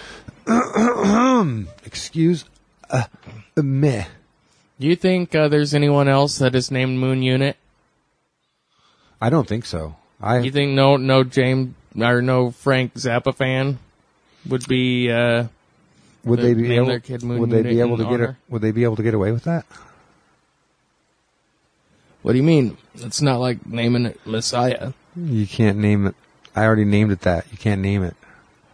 Speaker 2: Excuse me.
Speaker 3: Do you think there's anyone else that is named Moon Unit?
Speaker 2: I don't think so.
Speaker 3: You think no James or no Frank Zappa fan would be?
Speaker 2: Would they be able?
Speaker 3: Their kid Moon
Speaker 2: would they be able to
Speaker 3: honor?
Speaker 2: get? Would they be able to get away with that?
Speaker 3: What do you mean? It's not like naming it Messiah.
Speaker 2: You can't name it. I already named it that. You can't name it.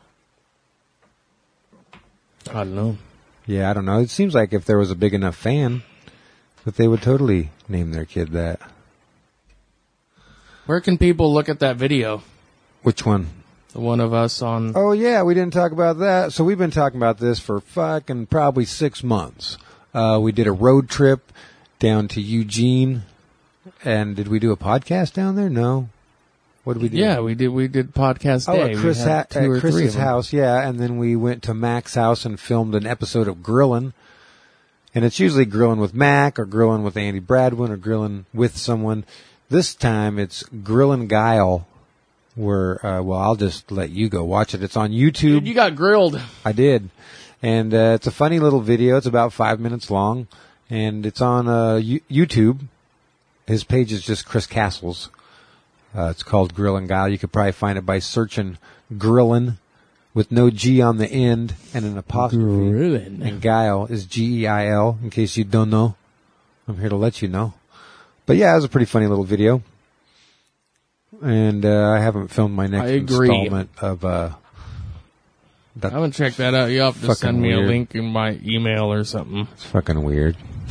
Speaker 3: I don't know.
Speaker 2: Yeah, I don't know. It seems like if there was a big enough fan, that they would totally name their kid that.
Speaker 3: Where can people look at that video?
Speaker 2: Which one?
Speaker 3: The one of us on...
Speaker 2: Oh, yeah, we didn't talk about that. So we've been talking about this for fucking probably 6 months. We did a road trip down to Eugene. And did we do a podcast down there? No. What did we do?
Speaker 3: Yeah, we did podcast day.
Speaker 2: At Chris's house, yeah. And then we went to Mac's house and filmed an episode of Grillin'. And it's usually Grillin' with Mac or Grillin' with Andy Bradwin or Grillin' with someone. This time it's Grillin' Guile. Where, I'll just let you go watch it. It's on YouTube.
Speaker 3: Dude, you got grilled.
Speaker 2: I did. And it's a funny little video. It's about 5 minutes long. And it's on YouTube. His page is just Chris Castles. It's called Grillin' Guile. You could probably find it by searching Grillin' with no G on the end and an apostrophe.
Speaker 3: Grillin'.
Speaker 2: And Guile is Geil, in case you don't know. I'm here to let you know. But yeah, it was a pretty funny little video. and I haven't filmed my next installment of
Speaker 3: I haven't checked that out. You'll have to send me a link in my email or something.
Speaker 2: It's fucking weird.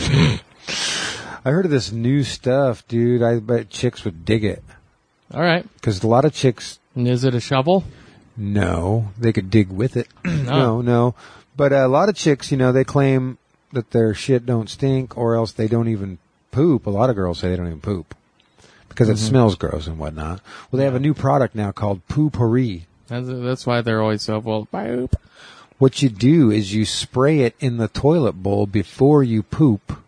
Speaker 2: I heard of this new stuff, dude. I bet chicks would dig it.
Speaker 3: All right.
Speaker 2: Because a lot of chicks...
Speaker 3: And is it a shovel?
Speaker 2: No. They could dig with it. No. But a lot of chicks, they claim that their shit don't stink or else they don't even poop. A lot of girls say they don't even poop because it smells gross and whatnot. Well, they have a new product now called Poo-Pourri.
Speaker 3: That's why they're always so full. Poop.
Speaker 2: What you do is you spray it in the toilet bowl before you poop.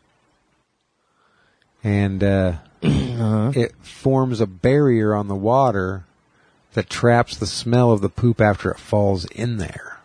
Speaker 2: And it forms a barrier on the water that traps the smell of the poop after it falls in there.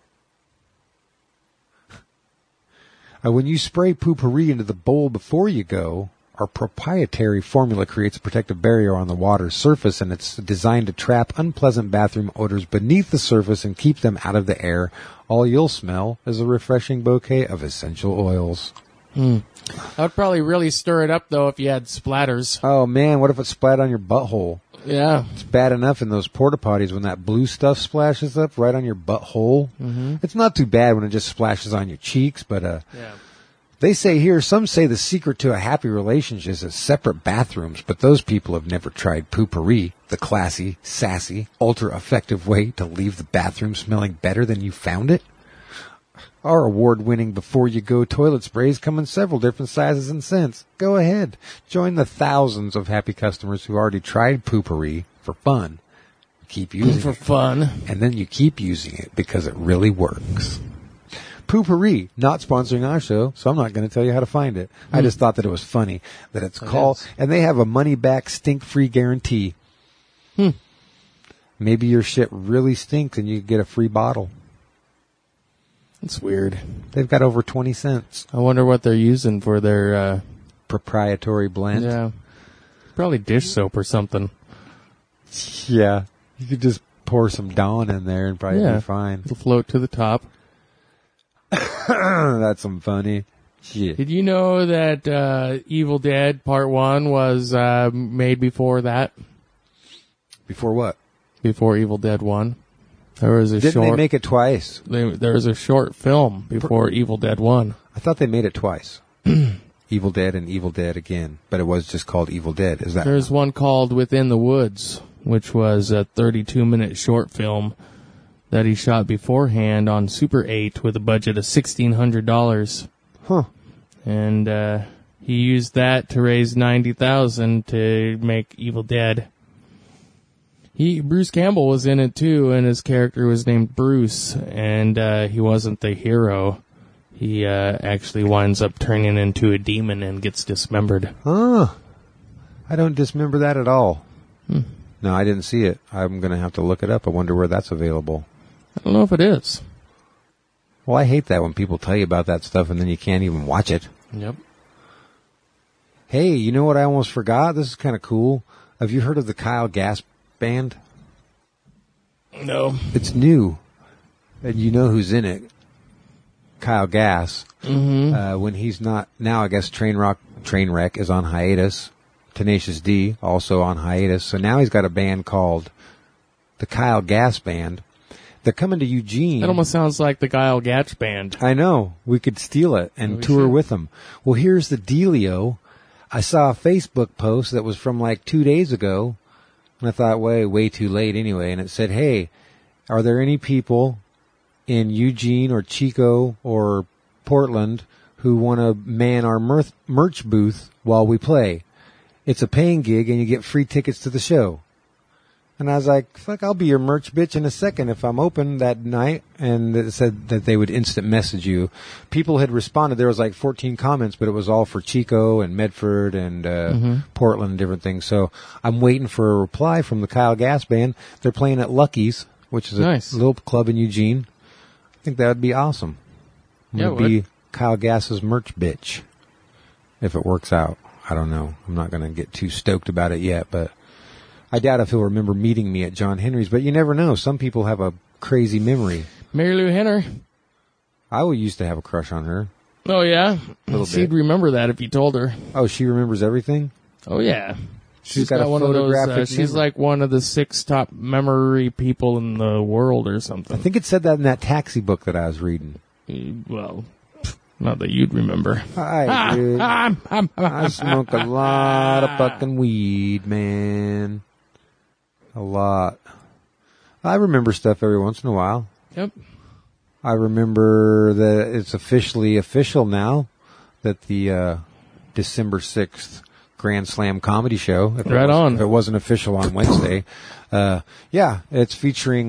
Speaker 2: When you spray Poo-Pourri into the bowl before you go, our proprietary formula creates a protective barrier on the water's surface, and it's designed to trap unpleasant bathroom odors beneath the surface and keep them out of the air. All you'll smell is a refreshing bouquet of essential oils.
Speaker 3: I would probably really stir it up, though, if you had splatters.
Speaker 2: Oh, man, what if it splat on your butthole?
Speaker 3: Yeah.
Speaker 2: It's bad enough in those porta potties when that blue stuff splashes up right on your butthole. Mm-hmm. It's not too bad when it just splashes on your cheeks, but they say here, some say the secret to a happy relationship is separate bathrooms, but those people have never tried Poo-Pourri, the classy, sassy, ultra-effective way to leave the bathroom smelling better than you found it. Our award-winning before-you-go toilet sprays come in several different sizes and scents. Go ahead. Join the thousands of happy customers who already tried Poo-Pourri for fun. Keep using it.
Speaker 3: For fun.
Speaker 2: And then you keep using it because it really works. Poo-Pourri, not sponsoring our show, so I'm not going to tell you how to find it. I just thought that it was funny that it's called, and they have a money-back, stink-free guarantee. Maybe your shit really stinks and you get a free bottle.
Speaker 3: That's weird.
Speaker 2: They've got over 20 cents.
Speaker 3: I wonder what they're using for their
Speaker 2: proprietary blend.
Speaker 3: Yeah. Probably dish soap or something.
Speaker 2: Yeah. You could just pour some Dawn in there and probably be fine.
Speaker 3: It'll float to the top.
Speaker 2: That's some funny shit.
Speaker 3: Did you know that Evil Dead Part 1 was made before that?
Speaker 2: Before what?
Speaker 3: Before Evil Dead 1. There was a
Speaker 2: Didn't they make it twice?
Speaker 3: There was a short film before Evil Dead 1.
Speaker 2: I thought they made it twice. Evil Dead and Evil Dead again. But it was just called Evil Dead. Is that?
Speaker 3: There's one called Within the Woods, which was a 32-minute short film that he shot beforehand on Super 8 with a budget of $1,600.
Speaker 2: Huh.
Speaker 3: And he used that to raise $90,000 to make Evil Dead. Bruce Campbell was in it too, and his character was named Bruce, and he wasn't the hero. He actually winds up turning into a demon and gets dismembered.
Speaker 2: Huh. I don't dismember that at all. No, I didn't see it. I'm going to have to look it up. I wonder where that's available.
Speaker 3: I don't know if it is.
Speaker 2: Well, I hate that when people tell you about that stuff and then you can't even watch it.
Speaker 3: Yep.
Speaker 2: Hey, you know what I almost forgot? This is kind of cool. Have you heard of the Kyle Gass Band?
Speaker 3: No.
Speaker 2: It's new. And you know who's in it. Kyle Gass.
Speaker 3: Mm-hmm.
Speaker 2: When he's not... Now, I guess Trainwreck is on hiatus. Tenacious D, also on hiatus. So now he's got a band called the Kyle Gass Band. They're coming to Eugene.
Speaker 3: That almost sounds like the Kyle Gatch Band.
Speaker 2: I know. We could steal it and tour with them. Well, here's the dealio. I saw a Facebook post that was from like 2 days ago. And I thought, way too late anyway. And it said, hey, are there any people in Eugene or Chico or Portland who want to man our merch booth while we play? It's a paying gig and you get free tickets to the show. And I was like, fuck, I'll be your merch bitch in a second if I'm open that night. And it said that they would instant message you. People had responded. There was like 14 comments, but it was all for Chico and Medford and Portland and different things. So I'm waiting for a reply from the Kyle Gass Band. They're playing at Lucky's, which is a little club in Eugene. I think that would be awesome. I'm going to be Kyle Gass's merch bitch if it works out. I don't know. I'm not going to get too stoked about it yet, but I doubt if he'll remember meeting me at John Henry's, but you never know. Some people have a crazy memory.
Speaker 3: Mary Lou Henner.
Speaker 2: I used to have a crush on her.
Speaker 3: Oh, yeah?
Speaker 2: A little
Speaker 3: She'd
Speaker 2: bit.
Speaker 3: remember that if you told her.
Speaker 2: Oh, she remembers everything?
Speaker 3: Oh, yeah.
Speaker 2: She's got a
Speaker 3: one of those.
Speaker 2: photographic
Speaker 3: She's
Speaker 2: memory.
Speaker 3: like one of the 6 top memory people in the world or something.
Speaker 2: I think it said that in that taxi book that I was reading.
Speaker 3: Well, not that you'd remember.
Speaker 2: I do. I smoke a lot of fucking weed, man. A lot. I remember stuff every once in a while.
Speaker 3: Yep.
Speaker 2: I remember that it's officially official now that the December 6th Grand Slam comedy show. If it wasn't official on Wednesday. It's featuring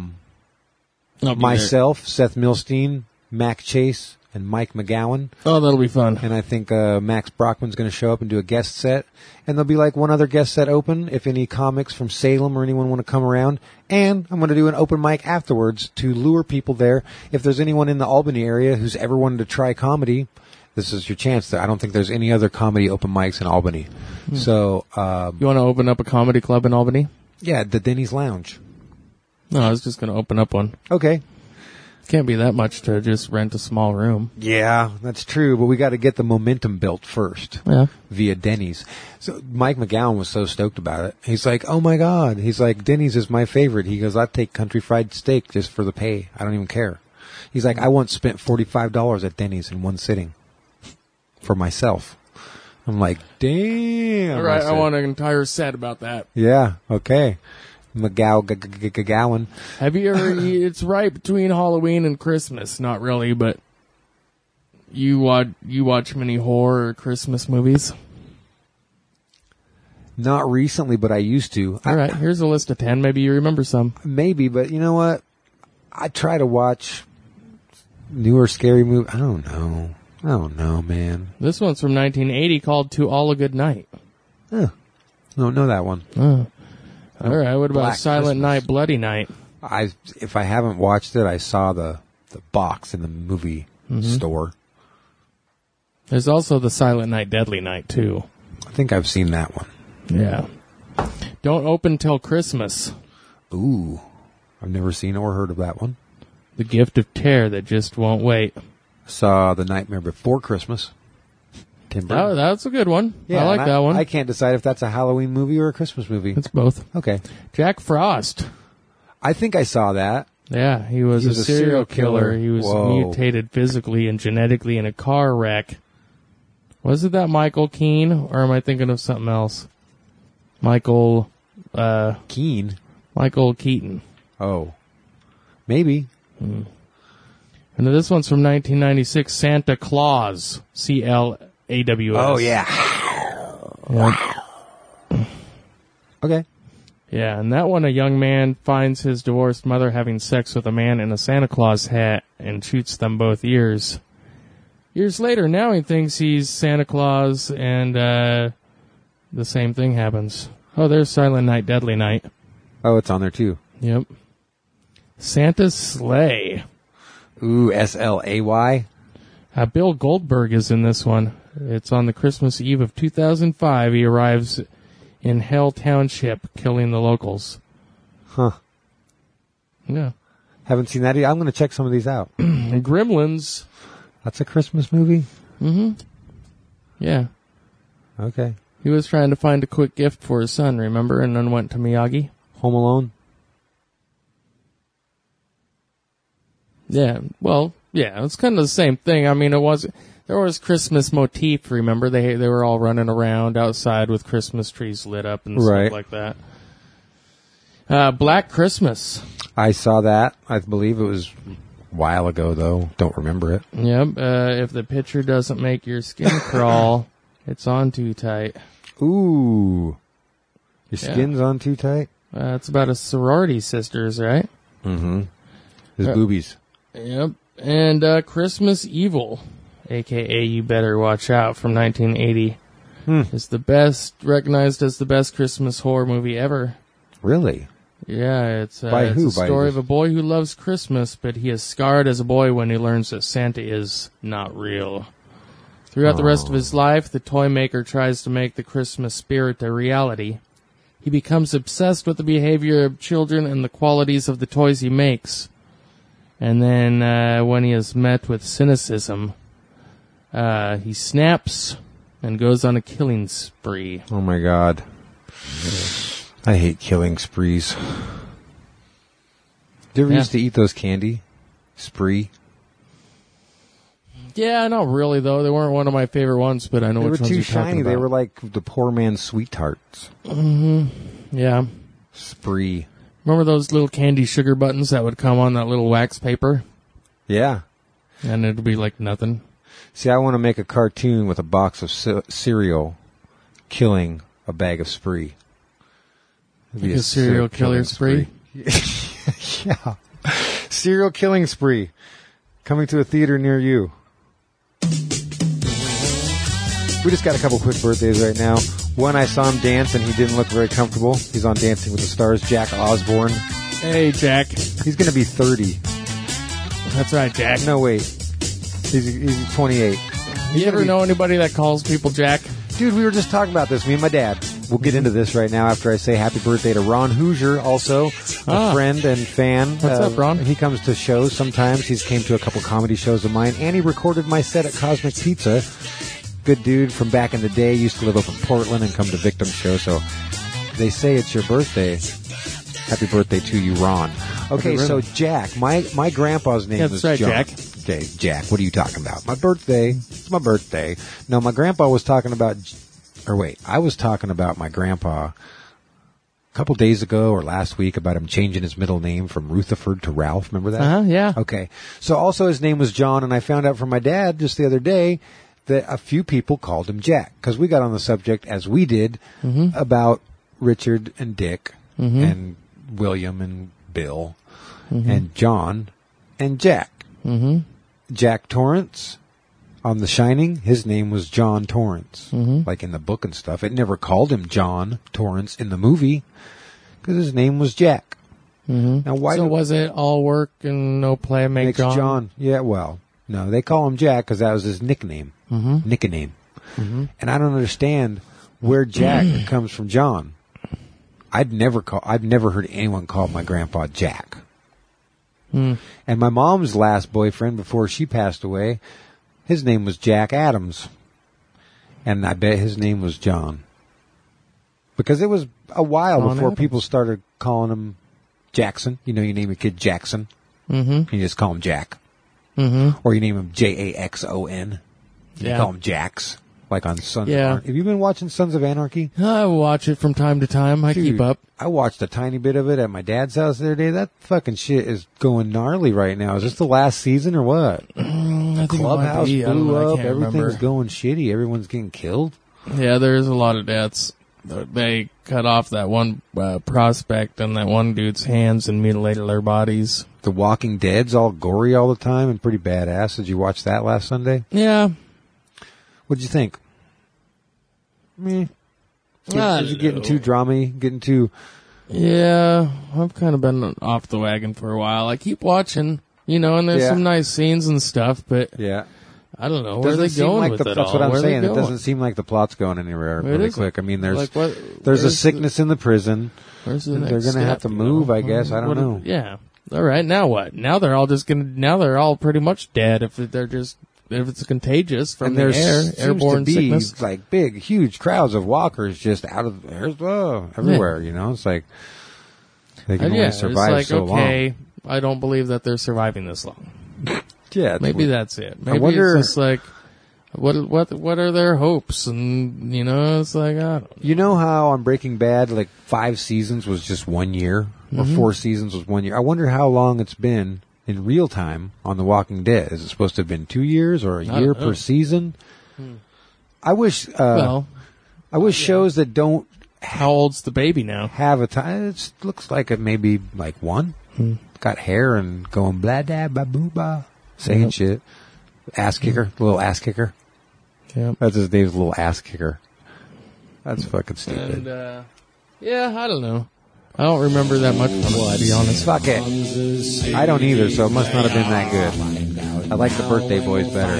Speaker 2: myself, Seth Milstein, Mac Chase, and Mike McGowan.
Speaker 3: Oh, that'll be fun.
Speaker 2: And I think Max Brockman's going to show up and do a guest set. And there'll be like one other guest set open if any comics from Salem or anyone want to come around. And I'm going to do an open mic afterwards to lure people there. If there's anyone in the Albany area who's ever wanted to try comedy, this is your chance. I don't think there's any other comedy open mics in Albany. So,
Speaker 3: you want to open up a comedy club in Albany?
Speaker 2: Yeah, the Denny's Lounge.
Speaker 3: No, I was just going to open up one.
Speaker 2: Okay.
Speaker 3: Can't be that much to just rent a small room.
Speaker 2: Yeah, that's true, but we got to get the momentum built first.
Speaker 3: Yeah.
Speaker 2: Via Denny's. So Mike McGowan was so stoked about it. He's like, oh my God. He's like, Denny's is my favorite. He goes, I'd take country fried steak just for the pay. I don't even care. He's like, I once spent $45 at Denny's in one sitting for myself. I'm like, damn.
Speaker 3: All right, I want an entire set about that.
Speaker 2: Yeah, okay. McGowan.
Speaker 3: Have you ever? It's right between Halloween and Christmas. Not really, but you watch many horror or Christmas movies?
Speaker 2: Not recently, but I used to.
Speaker 3: All right, here's a list of 10. Maybe you remember some.
Speaker 2: Maybe, but you know what? I try to watch newer scary movies. I don't know, man.
Speaker 3: This one's from 1980 called To All a Good Night.
Speaker 2: Huh. Don't know that one.
Speaker 3: All right, what about
Speaker 2: Black
Speaker 3: Silent
Speaker 2: Christmas.
Speaker 3: Night, Bloody Night?
Speaker 2: If I haven't watched it, I saw the box in the movie store.
Speaker 3: There's also the Silent Night, Deadly Night, too.
Speaker 2: I think I've seen that one.
Speaker 3: Yeah. Don't Open Till Christmas.
Speaker 2: Ooh. I've never seen or heard of that one.
Speaker 3: The Gift of Terror That Just Won't Wait.
Speaker 2: Saw The Nightmare Before Christmas. Tim Burton.
Speaker 3: Oh, that's a good one.
Speaker 2: Yeah,
Speaker 3: I like that one.
Speaker 2: I can't decide if that's a Halloween movie or a Christmas movie.
Speaker 3: It's both.
Speaker 2: Okay.
Speaker 3: Jack Frost.
Speaker 2: I think I saw that.
Speaker 3: Yeah, he was a serial killer. He was mutated physically and genetically in a car wreck. Was it that Michael Keane, or am I thinking of something else? Michael Keaton.
Speaker 2: Oh. Maybe.
Speaker 3: And this one's from 1996, Santa Claus. CLAWS.
Speaker 2: Oh, yeah.
Speaker 3: Yep.
Speaker 2: Okay.
Speaker 3: Yeah, and that one, a young man finds his divorced mother having sex with a man in a Santa Claus hat and shoots them both ears. Years later, now he thinks he's Santa Claus, and the same thing happens. Oh, there's Silent Night, Deadly Night.
Speaker 2: Oh, it's on there, too.
Speaker 3: Yep. Santa's Sleigh.
Speaker 2: Ooh, SLAY.
Speaker 3: Bill Goldberg is in this one. It's on the Christmas Eve of 2005. He arrives in Hell Township, killing the locals.
Speaker 2: Huh.
Speaker 3: Yeah.
Speaker 2: Haven't seen that either. I'm going to check some of these out.
Speaker 3: And Gremlins.
Speaker 2: That's a Christmas movie?
Speaker 3: Mm-hmm. Yeah.
Speaker 2: Okay.
Speaker 3: He was trying to find a quick gift for his son, remember? And then went to Miyagi.
Speaker 2: Home Alone?
Speaker 3: Yeah. Well, yeah, it's kind of the same thing. I mean, there was Christmas motif, remember? They were all running around outside with Christmas trees lit up and
Speaker 2: right.
Speaker 3: stuff like that. Black Christmas.
Speaker 2: I saw that. I believe it was a while ago, though. Don't remember it.
Speaker 3: Yep. If the picture doesn't make your skin crawl, it's on too tight.
Speaker 2: Ooh. Your skin's on too tight?
Speaker 3: It's about a sorority sisters, right?
Speaker 2: Mm-hmm. His boobies.
Speaker 3: Yep. And Christmas Evil, a.k.a. You Better Watch Out, from 1980. Is recognized as the best Christmas horror movie ever.
Speaker 2: Really?
Speaker 3: Yeah, it's
Speaker 2: By who?
Speaker 3: It's a story of a boy who loves Christmas, but he is scarred as a boy when he learns that Santa is not real. Throughout the rest of his life, the toy maker tries to make the Christmas spirit a reality. He becomes obsessed with the behavior of children and the qualities of the toys he makes. And then when he is met with cynicism, he snaps and goes on a killing spree.
Speaker 2: Oh, my God. I hate killing sprees. Did you ever used to eat those candy? Spree?
Speaker 3: Yeah, not really, though. They weren't one of my favorite ones, but I know
Speaker 2: They were
Speaker 3: which ones
Speaker 2: too
Speaker 3: you're talking
Speaker 2: shiny.
Speaker 3: about.
Speaker 2: They were like the poor man's sweet tarts.
Speaker 3: Yeah.
Speaker 2: Spree.
Speaker 3: Remember those little candy sugar buttons that would come on that little wax paper?
Speaker 2: Yeah.
Speaker 3: And it'd be like nothing.
Speaker 2: See, I want to make a cartoon with a box of cereal killing a bag of spree. It'd be
Speaker 3: Like a serial killer spree?
Speaker 2: Yeah. Serial killing spree. Coming to a theater near you. We just got a couple quick birthdays right now. One, I saw him dance, and he didn't look very comfortable. He's on Dancing with the Stars. Jack Osborne.
Speaker 3: Hey, Jack.
Speaker 2: He's going to be 30.
Speaker 3: That's right, Jack.
Speaker 2: No, wait. He's 28.
Speaker 3: You ever know anybody that calls people Jack?
Speaker 2: Dude, we were just talking about this, me and my dad. We'll get into this right now after I say happy birthday to Ron Hoosier, also a friend and fan.
Speaker 3: What's up, Ron?
Speaker 2: He comes to shows sometimes. He's came to a couple comedy shows of mine, and he recorded my set at Cosmic Pizza. Good dude from back in the day. Used to live up in Portland and come to Victim Show. So they say it's your birthday. Happy birthday to you, Ron. Okay, so Jack, my grandpa's name was
Speaker 3: right,
Speaker 2: John.
Speaker 3: Jack.
Speaker 2: Okay, Jack, what are you talking about? My birthday. It's my birthday. No, my grandpa was talking about, I was talking about my grandpa a couple days ago or last week about him changing his middle name from Rutherford to Ralph. Remember that?
Speaker 3: Yeah.
Speaker 2: Okay. So also his name was John, and I found out from my dad just the other day that a few people called him Jack, because we got on the subject, as we did, about Richard and Dick and William and Bill and John and Jack. Jack Torrance on The Shining, his name was John Torrance, like in the book and stuff. It never called him John Torrance in the movie because his name was Jack. Now, why?
Speaker 3: So was it all work and no play make John?
Speaker 2: Yeah, well, no, they call him Jack because that was his nickname. Nickname. And I don't understand where Jack comes from John. I've never heard anyone call my grandpa Jack. And my mom's last boyfriend before she passed away, his name was Jack Adams. And I bet his name was John. Because it was a while
Speaker 3: John
Speaker 2: before
Speaker 3: Adams.
Speaker 2: people started calling him Jackson. You know, you name a kid Jackson. You just call him Jack. Or you name him Jaxon. You call him Jax. Like on Sons of Anarchy. Have you been watching Sons of Anarchy?
Speaker 3: I watch it from time to time. I keep up.
Speaker 2: I watched a tiny bit of it at my dad's house the other day. That fucking shit is going gnarly right now. Is this the last season or what?
Speaker 3: I think
Speaker 2: Clubhouse
Speaker 3: it might be.
Speaker 2: blew up.
Speaker 3: I can't
Speaker 2: Everything's
Speaker 3: remember.
Speaker 2: going shitty. Everyone's getting killed.
Speaker 3: Yeah, there is a lot of deaths. They cut off that one prospect and that one dude's hands and mutilated their bodies.
Speaker 2: The Walking Dead's all gory all the time and pretty badass. Did you watch that last Sunday?
Speaker 3: Yeah.
Speaker 2: What'd you think? Is it getting too drama-y? Getting too...
Speaker 3: Yeah, I've kind of been off the wagon for a while. I keep watching, and there's some nice scenes and stuff, but
Speaker 2: yeah.
Speaker 3: I don't know. Where are they going with it all?
Speaker 2: That's what I'm
Speaker 3: Where are they
Speaker 2: saying. It
Speaker 3: going?
Speaker 2: doesn't seem like the plot's going anywhere really quick. I mean, there's
Speaker 3: Where's
Speaker 2: a sickness in the prison.
Speaker 3: Where's the
Speaker 2: They're
Speaker 3: next
Speaker 2: going to have
Speaker 3: step,
Speaker 2: to move, I guess. I don't
Speaker 3: What-
Speaker 2: know.
Speaker 3: Yeah. All right. Now what? Now they're all pretty much dead if it's contagious from
Speaker 2: And
Speaker 3: the
Speaker 2: there
Speaker 3: air,
Speaker 2: seems
Speaker 3: airborne
Speaker 2: to be
Speaker 3: sickness.
Speaker 2: like big, huge crowds of walkers just out of everywhere. It's like they can only survive
Speaker 3: it's like,
Speaker 2: so
Speaker 3: okay, I don't believe that they're surviving this long.
Speaker 2: long. Yeah,
Speaker 3: Maybe that's it. Maybe
Speaker 2: wonder-
Speaker 3: it's just like, what are their hopes? And it's like, I don't know.
Speaker 2: You know how on Breaking Bad, like 5 seasons was just 1 year, or 4 seasons was 1 year. I wonder how long it's been in real time on The Walking Dead. Is it supposed to have been 2 years or a year per season? I wish. I wish shows that don't
Speaker 3: How old's the baby now?
Speaker 2: have a time. It looks like it may be like 1. Got hair and going blah da ba boo ba, saying shit. Ass kicker, little ass kicker.
Speaker 3: Yeah.
Speaker 2: That's his name's little ass kicker. That's fucking stupid.
Speaker 3: And, I don't know. I don't remember that much from it, to be honest.
Speaker 2: Fuck it. I don't either, so it must not have been that good. I like the Birthday Boys better.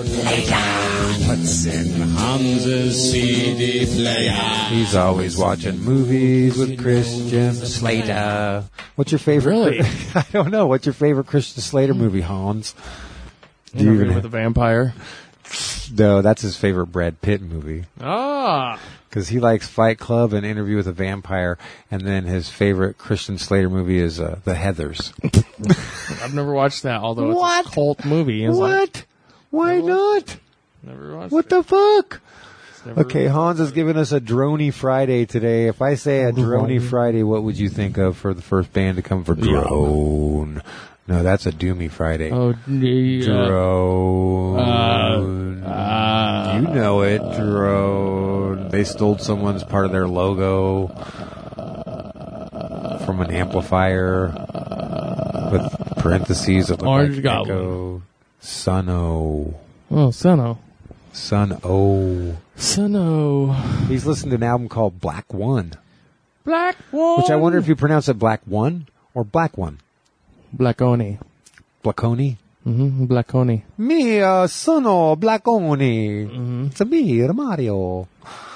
Speaker 4: What's in Hans's CD player?
Speaker 2: He's always watching movies with Christian Slater. What's your favorite?
Speaker 3: Really?
Speaker 2: I don't know. What's your favorite Christian Slater movie, Hans? Do you
Speaker 3: Interview with a Vampire.
Speaker 2: No, that's his favorite Brad Pitt movie.
Speaker 3: Ah.
Speaker 2: because he likes Fight Club and Interview with a Vampire, and then his favorite Christian Slater movie is The Heathers.
Speaker 3: I've never watched that, although
Speaker 2: What?
Speaker 3: it's a cult movie. It's
Speaker 2: What? Why not?
Speaker 3: Never watched
Speaker 2: What
Speaker 3: it.
Speaker 2: the fuck?
Speaker 3: Never
Speaker 2: Okay, Hans has given us a Droney Friday today. If I say a Droney Friday, what would you think of for the first band to come for Drone? No, that's a Doomy Friday.
Speaker 3: Oh,
Speaker 2: Drone. You know it, Drone. They stole someone's part of their logo from an amplifier with parentheses that look
Speaker 3: Orange
Speaker 2: like
Speaker 3: Goblin.
Speaker 2: Echo. Sun-O.
Speaker 3: Oh, Sun-O.
Speaker 2: Sun-O.
Speaker 3: Sun-O.
Speaker 2: He's listened to an album called Black One,
Speaker 3: Black One.
Speaker 2: which I wonder if you pronounce it Black One or Black One.
Speaker 3: Blackoni.
Speaker 2: Blackoni?
Speaker 3: Mm-hmm. Blackoni.
Speaker 2: Me, sono Blackoni. It's me, Mario.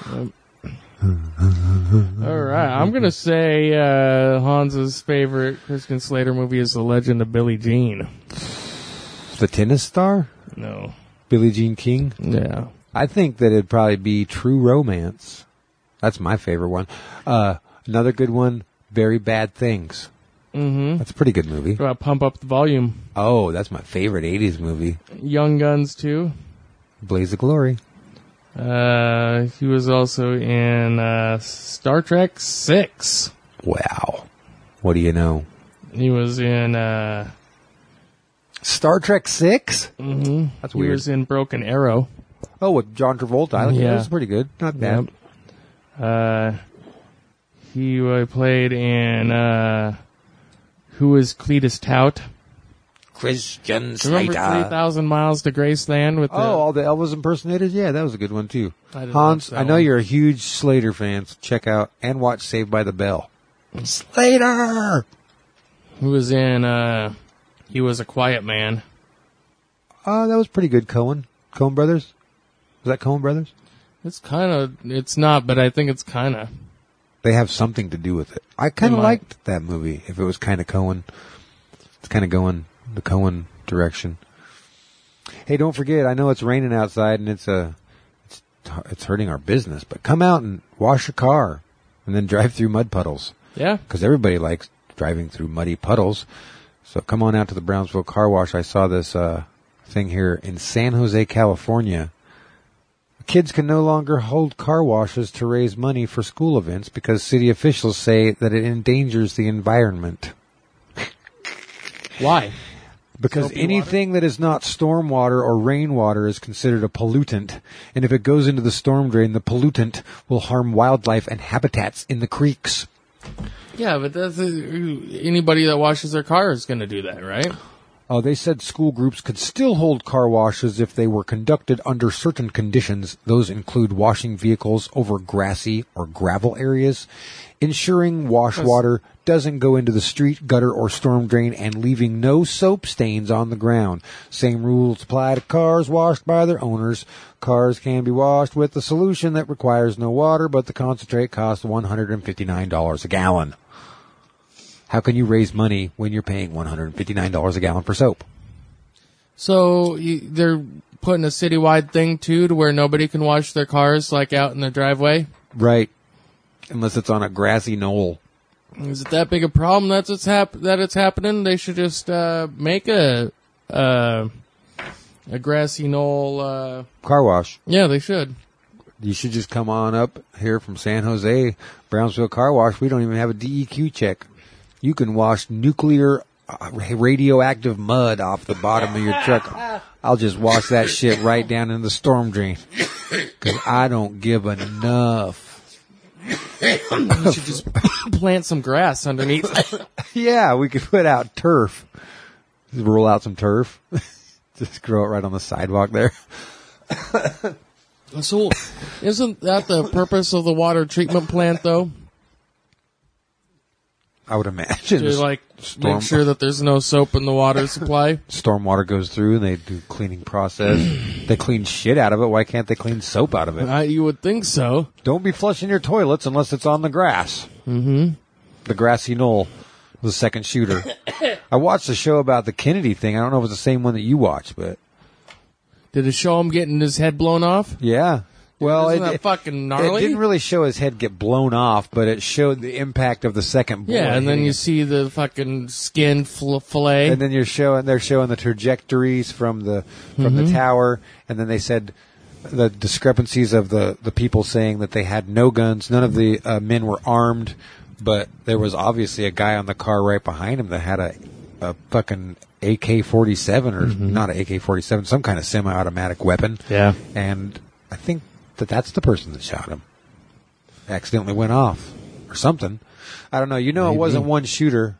Speaker 3: All right. I'm going to say Hans's favorite Christian Slater movie is The Legend of Billie Jean.
Speaker 2: The tennis star?
Speaker 3: No.
Speaker 2: Billie Jean King?
Speaker 3: Yeah.
Speaker 2: I think that it'd probably be True Romance. That's my favorite one. Another good one, Very Bad Things.
Speaker 3: Mm-hmm.
Speaker 2: That's a pretty good movie.
Speaker 3: Go out, Pump Up the Volume.
Speaker 2: Oh, that's my favorite 80s movie.
Speaker 3: Young Guns, too.
Speaker 2: Blaze of Glory.
Speaker 3: He was also in Star Trek 6.
Speaker 2: Wow. What do you know?
Speaker 3: He was in...
Speaker 2: Star Trek 6?
Speaker 3: mm-hmm.
Speaker 2: That's
Speaker 3: He
Speaker 2: weird.
Speaker 3: was in Broken Arrow.
Speaker 2: Oh, with John Travolta. I think
Speaker 3: Yeah.
Speaker 2: that was pretty good. Not bad.
Speaker 3: Yep. He played in Who is Cletus Tout?
Speaker 2: Christian
Speaker 3: Remember 3,000 Miles to Graceland with the...
Speaker 2: all the Elvis impersonators? Yeah, that was a good one, too.
Speaker 3: I didn't
Speaker 2: Hans,
Speaker 3: watch that
Speaker 2: I know
Speaker 3: one.
Speaker 2: you're a huge Slater fan, so check out and watch Saved by the Bell. Slater!
Speaker 3: Who was in He Was a Quiet Man.
Speaker 2: That was pretty good, Coen. Coen Brothers? Was that Coen Brothers?
Speaker 3: It's not, but I think it's kind of.
Speaker 2: They have something to do with it. I kind of
Speaker 3: They might.
Speaker 2: liked that movie, if it was kind of Coen. It's kind of going the Coen direction. Hey, don't forget, I know it's raining outside and it's hurting our business, but come out and wash your car and then drive through mud puddles.
Speaker 3: Yeah.
Speaker 2: Because everybody likes driving through muddy puddles. So come on out to the Brownsville Car Wash. I saw this thing here in San Jose, California. Kids can no longer hold car washes to raise money for school events because city officials say that it endangers the environment.
Speaker 3: Why?
Speaker 2: Because
Speaker 3: Soapy
Speaker 2: anything that is not stormwater or rainwater is considered a pollutant. And if it goes into the storm drain, the pollutant will harm wildlife and habitats in the creeks.
Speaker 3: Yeah, but that's anybody that washes their car is going to do that, right?
Speaker 2: They said school groups could still hold car washes if they were conducted under certain conditions. Those include washing vehicles over grassy or gravel areas, ensuring wash water doesn't go into the street, gutter, or storm drain, and leaving no soap stains on the ground. Same rules apply to cars washed by their owners. Cars can be washed with a solution that requires no water, but the concentrate costs $159 a gallon. How can you raise money when you're paying $159 a gallon for soap?
Speaker 3: So they're putting a citywide thing, too, to where nobody can wash their cars, like, out in their driveway?
Speaker 2: Right. Unless it's on a grassy knoll.
Speaker 3: Is it that big a problem that it's happening? They should just make a grassy knoll.
Speaker 2: Car wash.
Speaker 3: Yeah, they should.
Speaker 2: You should just come on up here from San Jose, Brownsville Car Wash. We don't even have a DEQ check. You can wash nuclear radioactive mud off the bottom of your truck. I'll just wash that shit right down in the storm drain. Because I don't give enough.
Speaker 3: You should just plant some grass underneath.
Speaker 2: Yeah, we could put out turf. Just roll out some turf. Just grow it right on the sidewalk there.
Speaker 3: So, isn't that the purpose of the water treatment plant, though?
Speaker 2: I would imagine.
Speaker 3: To, like, make sure that there's no soap in the water supply?
Speaker 2: Stormwater goes through and they do cleaning process. They clean shit out of it. Why can't they clean soap out of it?
Speaker 3: You would think so.
Speaker 2: Don't be flushing your toilets unless it's on the grass.
Speaker 3: Mm-hmm.
Speaker 2: The grassy knoll was the second shooter. I watched the show about the Kennedy thing. I don't know if it's the same one that you watched, but...
Speaker 3: Did it show him getting his head blown off?
Speaker 2: Yeah. Well,
Speaker 3: Isn't that fucking gnarly?
Speaker 2: It didn't really show his head get blown off, but it showed the impact of the second bullet.
Speaker 3: Yeah, and then
Speaker 2: hitting
Speaker 3: you
Speaker 2: it.
Speaker 3: see the fucking skin fillet.
Speaker 2: And then they're showing the trajectories from the tower, and then they said the discrepancies of the people saying that they had no guns. None of the men were armed, but there was obviously a guy on the car right behind him that had a fucking AK-47 or not an AK-47, some kind of semi-automatic weapon.
Speaker 3: Yeah.
Speaker 2: And I think that's the person that shot him. Accidentally went off or something. I don't know. You know, It wasn't one shooter.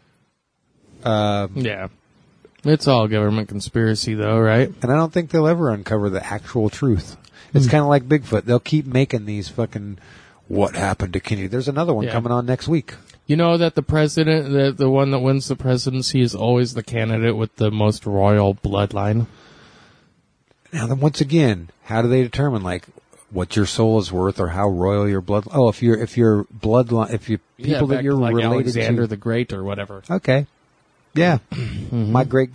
Speaker 3: Yeah. It's all government conspiracy, though, right?
Speaker 2: And I don't think they'll ever uncover the actual truth. It's kind of like Bigfoot. They'll keep making these fucking what happened to Kennedy. There's another one coming on next week.
Speaker 3: You know that the president, the one that wins the presidency is always the candidate with the most royal bloodline?
Speaker 2: Now, then once again, how do they determine, like, what your soul is worth or how royal your blood? Oh, if your bloodline, people that you're
Speaker 3: like
Speaker 2: related
Speaker 3: Alexander
Speaker 2: to,
Speaker 3: the Great or whatever.
Speaker 2: Okay, yeah, my great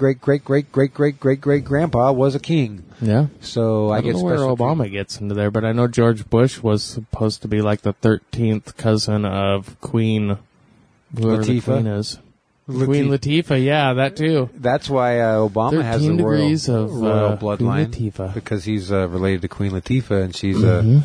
Speaker 2: grandpa was a king.
Speaker 3: Yeah.
Speaker 2: So I
Speaker 3: don't
Speaker 2: get
Speaker 3: know where
Speaker 2: special
Speaker 3: Obama gets into there, but I know George Bush was supposed to be like the 13th cousin of Queen, whoever the
Speaker 2: Latifah?
Speaker 3: Queen is. Queen Latifah, yeah, that too.
Speaker 2: That's why Obama has a
Speaker 3: 13
Speaker 2: royal
Speaker 3: degrees of
Speaker 2: bloodline,
Speaker 3: Queen Latifah.
Speaker 2: because he's related to Queen Latifah, and she's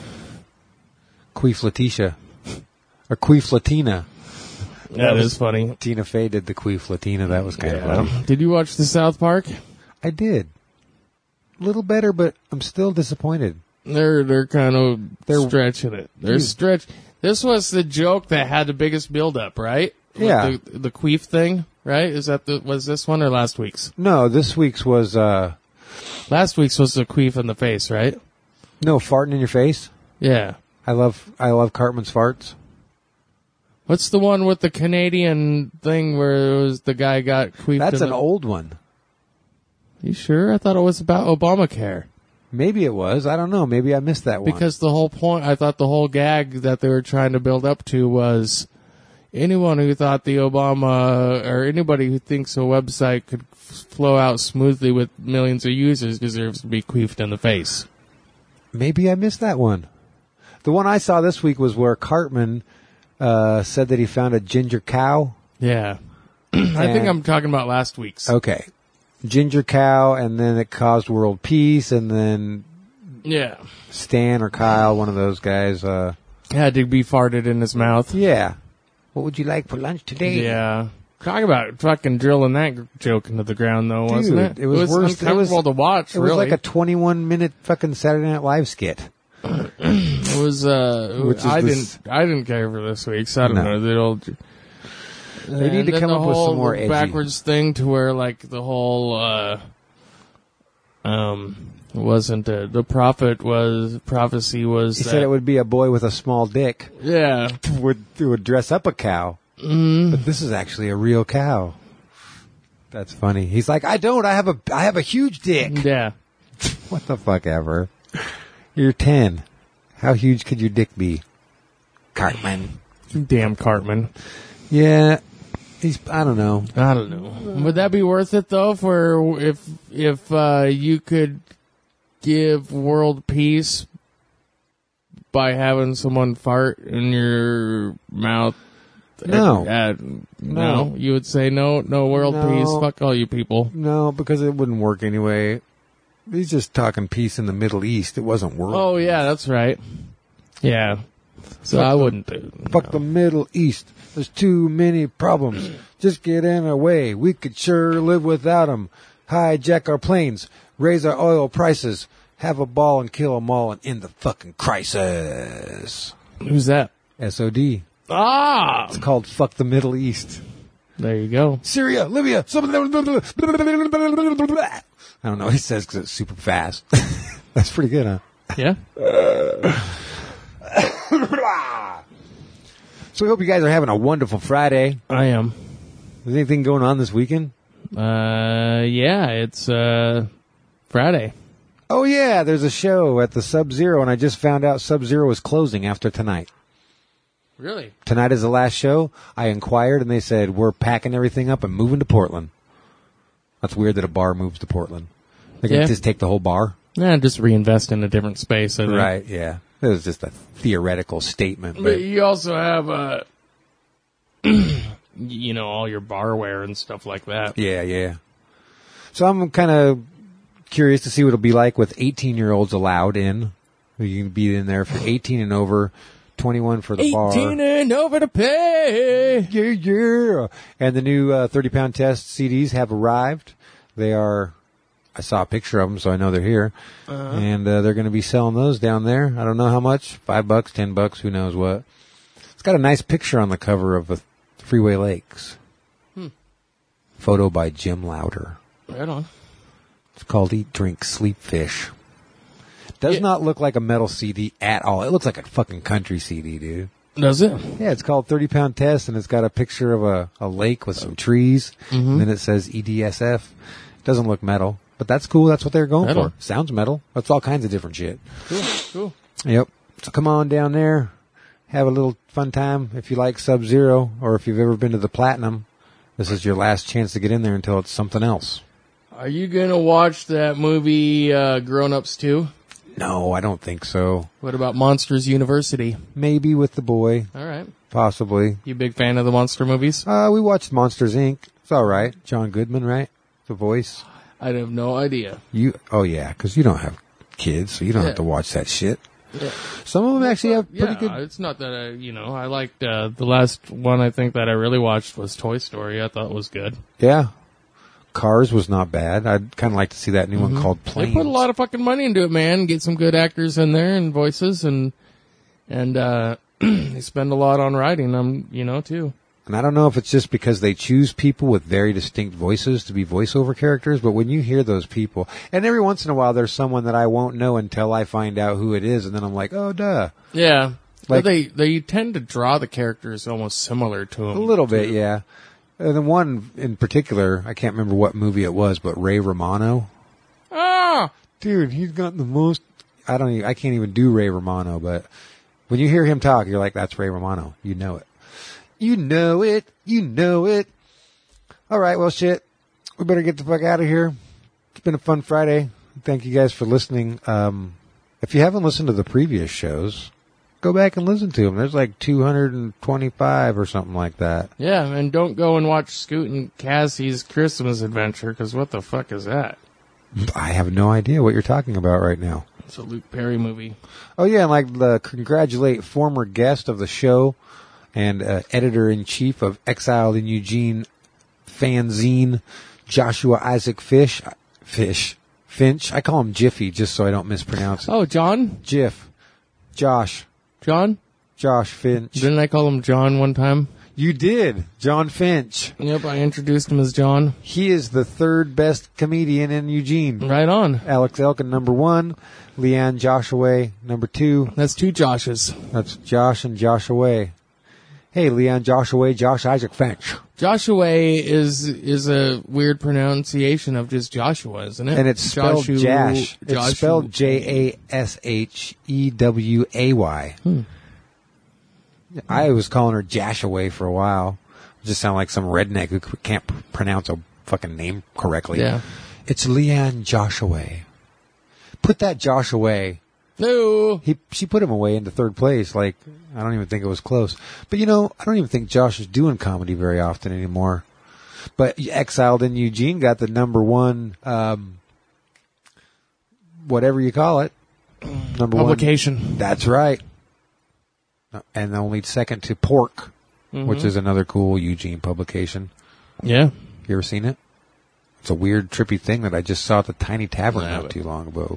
Speaker 2: Queef Letitia or Queef Latina.
Speaker 3: That is funny.
Speaker 2: Tina Fey did the Queef Latina. That was kind of funny.
Speaker 3: Did you watch the South Park?
Speaker 2: I did. A little better, but I'm still disappointed.
Speaker 3: They're kind of stretching it. They're stretch. This was the joke that had the biggest build-up, right?
Speaker 2: Yeah.
Speaker 3: With the queef thing, right? Was this one or last week's?
Speaker 2: No, this week's was
Speaker 3: Last week's was the queef in the face, right?
Speaker 2: no farting in your face.
Speaker 3: Yeah.
Speaker 2: I love Cartman's farts.
Speaker 3: What's the one with the Canadian thing where it was the guy got queefed?
Speaker 2: That's an old one.
Speaker 3: You sure? I thought it was about Obamacare.
Speaker 2: Maybe it was. I don't know. Maybe I missed that one.
Speaker 3: Because the whole point, I thought the whole gag that they were trying to build up to was anyone who thought the Obama, or anybody who thinks a website could flow out smoothly with millions of users deserves to be queefed in the face.
Speaker 2: Maybe I missed that one. The one I saw this week was where Cartman said that he found a ginger cow.
Speaker 3: Yeah. I think I'm talking about last week's.
Speaker 2: Okay. Ginger cow, and then it caused world peace, and then
Speaker 3: Yeah.
Speaker 2: Stan or Kyle, one of those guys.
Speaker 3: Had to be farted in his mouth.
Speaker 2: Yeah. What would you like for lunch today?
Speaker 3: Yeah. Talk about fucking drilling that joke into the ground, though, wasn't
Speaker 2: Dude,
Speaker 3: it?
Speaker 2: it was worse.
Speaker 3: uncomfortable to watch,
Speaker 2: It was
Speaker 3: really.
Speaker 2: like a 21-minute fucking Saturday Night Live skit.
Speaker 3: It was,
Speaker 2: Which is
Speaker 3: I
Speaker 2: this-
Speaker 3: didn't care for this week, so I don't
Speaker 2: No.
Speaker 3: know.
Speaker 2: They need to come up with some more edgy.
Speaker 3: backwards thing to where, like, the whole, wasn't the prophecy was
Speaker 2: He
Speaker 3: that,
Speaker 2: said it would be a boy with a small dick
Speaker 3: yeah.
Speaker 2: would dress up a cow. But this is actually a real cow. That's funny. He's like, I have a huge dick.
Speaker 3: Yeah.
Speaker 2: What the fuck ever. You're 10. How huge could your dick be? Cartman.
Speaker 3: Damn Cartman.
Speaker 2: Yeah. I don't know.
Speaker 3: I don't know. Would that be worth it though? For if you could give world peace by having someone fart in your mouth?
Speaker 2: No.
Speaker 3: No. You would say no world
Speaker 2: No.
Speaker 3: peace. Fuck all you people.
Speaker 2: No, because it wouldn't work anyway. He's just talking peace in the Middle East. It wasn't world.
Speaker 3: Oh yeah, that's right. Yeah. So I wouldn't do.
Speaker 2: Fuck the Middle East. There's too many problems. Just get in our way. We could sure live without them. Hijack our planes. Raise our oil prices. Have a ball and kill them all and end the fucking crisis.
Speaker 3: Who's that?
Speaker 2: SOD.
Speaker 3: Ah,
Speaker 2: It's called Fuck the Middle East.
Speaker 3: there you go.
Speaker 2: Syria, Libya. I don't know what he says because it's super fast. That's pretty good, huh?
Speaker 3: Yeah.
Speaker 2: So we hope you guys are having a wonderful Friday.
Speaker 3: I am.
Speaker 2: Is anything going on this weekend?
Speaker 3: Yeah, it's Friday.
Speaker 2: Oh, yeah, there's a show at the Sub-Zero, and I just found out Sub-Zero is closing after tonight.
Speaker 3: Really?
Speaker 2: Tonight is the last show. I inquired, and they said, we're packing everything up and moving to Portland. That's weird that a bar moves to Portland. They're going to
Speaker 3: Yeah.
Speaker 2: just take the whole bar.
Speaker 3: Yeah, just reinvest in a different space. I think.
Speaker 2: Right, yeah. It was just a theoretical statement.
Speaker 3: But you also have, all your barware and stuff like that.
Speaker 2: Yeah. So I'm kind of curious to see what it'll be like with 18-year-olds allowed in. You can be in there for 18 and over, 21 for the
Speaker 3: 18
Speaker 2: bar.
Speaker 3: 18 and over to pay.
Speaker 2: Yeah. And the new 30-pound test CDs have arrived. They are, I saw a picture of them, so I know they're here. And they're going to be selling those down there. I don't know how much, $5, $10, who knows what. It's got a nice picture on the cover of the Freeway Lakes. Photo by Jim Louder.
Speaker 3: Right on.
Speaker 2: It's called Eat, Drink, Sleep, Fish. Does not look like a metal CD at all. It looks like a fucking country CD, dude.
Speaker 3: Does it?
Speaker 2: Yeah, it's called 30-pound test, and it's got a picture of a lake with some trees, and then it says EDSF. It doesn't look metal, but that's cool. That's what they're going for. Sounds metal. That's all kinds of different shit.
Speaker 3: Cool.
Speaker 2: Yep. So come on down there. Have a little fun time. If you like Sub-Zero, or if you've ever been to the Platinum, this is your last chance to get in there until it's something else.
Speaker 3: Are you going to watch that movie Grown Ups 2?
Speaker 2: No, I don't think so.
Speaker 3: What about Monsters University?
Speaker 2: Maybe with the boy.
Speaker 3: All right.
Speaker 2: Possibly.
Speaker 3: You a big fan of the monster movies?
Speaker 2: We watched Monsters, Inc. It's all right. John Goodman, right? The voice.
Speaker 3: I have no idea.
Speaker 2: Oh, yeah, because you don't have kids, so you don't have to watch that shit.
Speaker 3: Yeah.
Speaker 2: Some of them actually have pretty good...
Speaker 3: It's not that I liked the last one I think that I really watched was Toy Story. I thought was good.
Speaker 2: Yeah. Cars was not bad. I'd kind of like to see that new one called Planes.
Speaker 3: They put a lot of fucking money into it, man. Get some good actors in there and voices, and they spend a lot on writing them, too.
Speaker 2: And I don't know if it's just because they choose people with very distinct voices to be voiceover characters, but when you hear those people, and every once in a while there's someone that I won't know until I find out who it is, and then I'm like, oh, duh.
Speaker 3: Yeah.
Speaker 2: Like,
Speaker 3: they tend to draw the characters almost similar to them.
Speaker 2: A little bit, yeah. And the one in particular, I can't remember what movie it was, but Ray Romano.
Speaker 3: Ah!
Speaker 2: Dude, he's got the most... I can't even do Ray Romano, but when you hear him talk, you're like, that's Ray Romano. You know it. You know it. You know it. All right, well, shit. We better get the fuck out of here. It's been a fun Friday. Thank you guys for listening. If you haven't listened to the previous shows, go back and listen to them. There's like 225 or something like that.
Speaker 3: Yeah, and don't go and watch Scoot and Cassie's Christmas Adventure, because what the fuck is that?
Speaker 2: I have no idea what you're talking about right now.
Speaker 3: It's a Luke Perry movie.
Speaker 2: Oh, yeah, and like congratulate former guest of the show and editor-in-chief of Exiled in Eugene fanzine, Joshua Isaac Finch. I call him Jiffy just so I don't mispronounce it.
Speaker 3: Oh, John?
Speaker 2: Josh Finch.
Speaker 3: Didn't I call him John one time?
Speaker 2: You did. John Finch.
Speaker 3: Yep, I introduced him as John.
Speaker 2: He is the third best comedian in Eugene.
Speaker 3: Right on.
Speaker 2: Alex Elkin, number 1. Leanne Joshua, number 2.
Speaker 3: That's 2 Joshes.
Speaker 2: That's Josh and Joshua. Hey, Leanne Joshua, Josh Isaac Finch.
Speaker 3: Joshua is a weird pronunciation of just Joshua, isn't it?
Speaker 2: And it's spelled Jash. It's spelled Jasheway. I was calling her Jashaway for a while. It just sounded like some redneck who can't pronounce a fucking name correctly.
Speaker 3: Yeah.
Speaker 2: It's Leanne Joshua. Put that Josh away.
Speaker 3: No.
Speaker 2: She put him away into third place. Like, I don't even think it was close. But I don't even think Josh is doing comedy very often anymore. But Exiled in Eugene got the number 1, whatever you call it. Number
Speaker 3: publication.
Speaker 2: 1. That's right. And only second to Pork, which is another cool Eugene publication.
Speaker 3: Yeah.
Speaker 2: You ever seen it? It's a weird, trippy thing that I just saw at the Tiny Tavern not too long ago.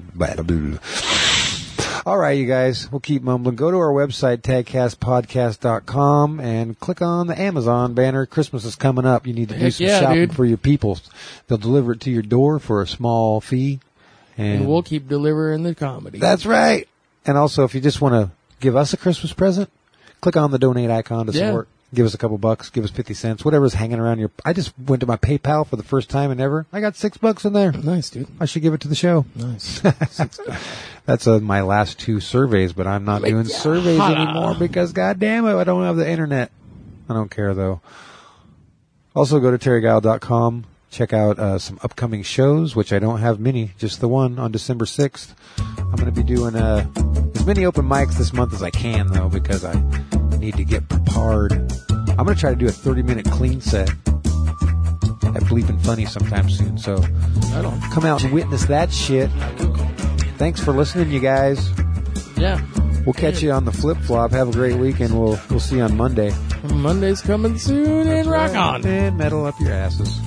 Speaker 2: All right, you guys, we'll keep mumbling. Go to our website, tagcastpodcast.com, and click on the Amazon banner. Christmas is coming up. You need to do some shopping for your people. They'll deliver it to your door for a small fee.
Speaker 3: And we'll keep delivering the comedy.
Speaker 2: That's right. And also, if you just want to give us a Christmas present, click on the donate icon to support. Give us a couple bucks. Give us 50 cents. Whatever's hanging around your... I just went to my PayPal for the first time in ever. I got $6 in there.
Speaker 3: Nice, dude.
Speaker 2: I should give it to the show.
Speaker 3: Nice.
Speaker 2: That's my last 2 surveys, but I'm not doing surveys anymore because, goddamn it, I don't have the internet. I don't care, though. Also, go to terryguile.com Check out some upcoming shows, which I don't have many, just the one on December 6th. I'm going to be doing as many open mics this month as I can, though, because I need to get prepared. I'm going to try to do a 30-minute clean set at Bleepin' Funny sometime soon, so come out and witness that shit. Thanks for listening, you guys.
Speaker 3: Yeah.
Speaker 2: We'll catch you on the flip-flop. Have a great weekend. We'll see you on Monday.
Speaker 3: Monday's coming soon, and rock on.
Speaker 2: And metal up your asses.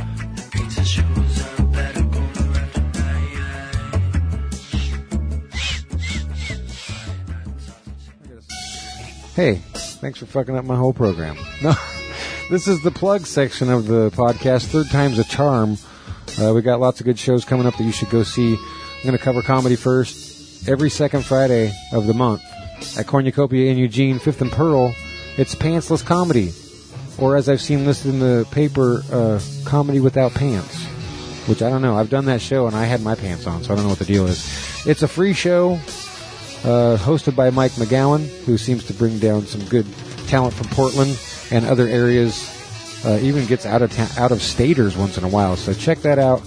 Speaker 2: Hey, thanks for fucking up my whole program. No, this is the plug section of the podcast. Third time's a charm. We got lots of good shows coming up that you should go see. I'm going to cover comedy first. Every second Friday of the month at Cornucopia in Eugene, 5th and Pearl, it's Pantsless Comedy. Or as I've seen listed in the paper, Comedy Without Pants. Which I don't know. I've done that show and I had my pants on, so I don't know what the deal is. It's a free show. Hosted by Mike McGowan, who seems to bring down some good talent from Portland and other areas. Even gets out of staters once in a while. So check that out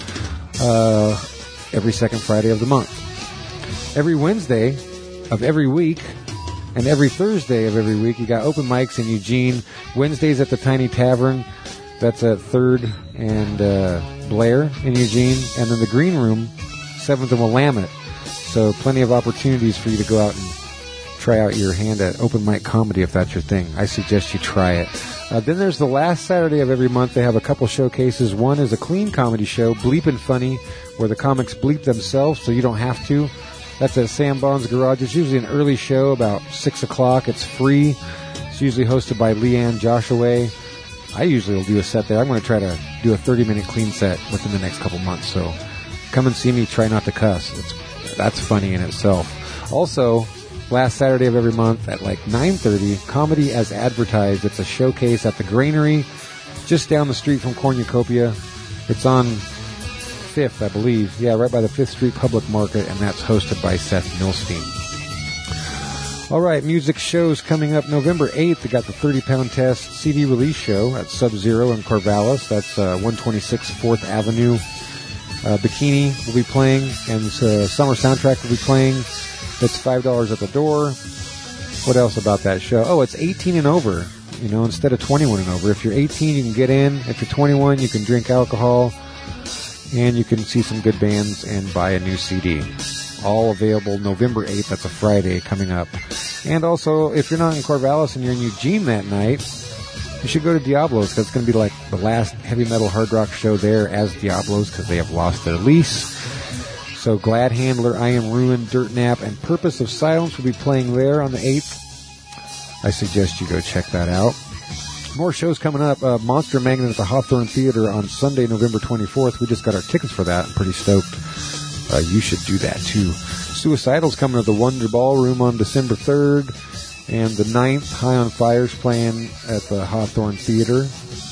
Speaker 2: every second Friday of the month. Every Wednesday of every week and every Thursday of every week, you got open mics in Eugene. Wednesdays at the Tiny Tavern. That's at 3rd and Blair in Eugene. And then the Green Room, 7th and Willamette. So plenty of opportunities for you to go out and try out your hand at open mic comedy if that's your thing. I suggest you try it. Then there's the last Saturday of every month. They have a couple showcases. One is a clean comedy show, Bleepin' Funny, where the comics bleep themselves so you don't have to. That's at Sam Bond's Garage. It's usually an early show, about 6 o'clock. It's free. It's usually hosted by Leanne Joshua. I usually will do a set there. I'm going to try to do a 30-minute clean set within the next couple months. So come and see me. Try not to cuss. That's funny in itself. Also, last Saturday of every month at like 9:30, Comedy as Advertised. It's a showcase at the Granary, just down the street from Cornucopia. It's on 5th, I believe. Yeah, right by the 5th Street Public Market, and that's hosted by Seth Milstein. All right, music shows coming up November 8th. They got the 30-Pound Test CD release show at Sub-Zero in Corvallis. That's 126 4th Avenue. Bikini will be playing, and Summer Soundtrack will be playing. It's $5 at the door. What else about that show? Oh, it's 18 and over, instead of 21 and over. If you're 18, you can get in. If you're 21, you can drink alcohol, and you can see some good bands and buy a new CD. All available November 8th. That's a Friday coming up. And also, if you're not in Corvallis and you're in Eugene that night, you should go to Diablo's, because it's going to be like the last heavy metal hard rock show there as Diablo's, because they have lost their lease. So Glad Handler, I Am Ruined, Dirt Nap, and Purpose of Silence will be playing there on the 8th. I suggest you go check that out. More shows coming up. Monster Magnet at the Hawthorne Theater on Sunday, November 24th. We just got our tickets for that. I'm pretty stoked. You should do that too. Suicidal's coming to the Wonder Ballroom on December 3rd. And the 9th, High on Fire's playing at the Hawthorne Theater.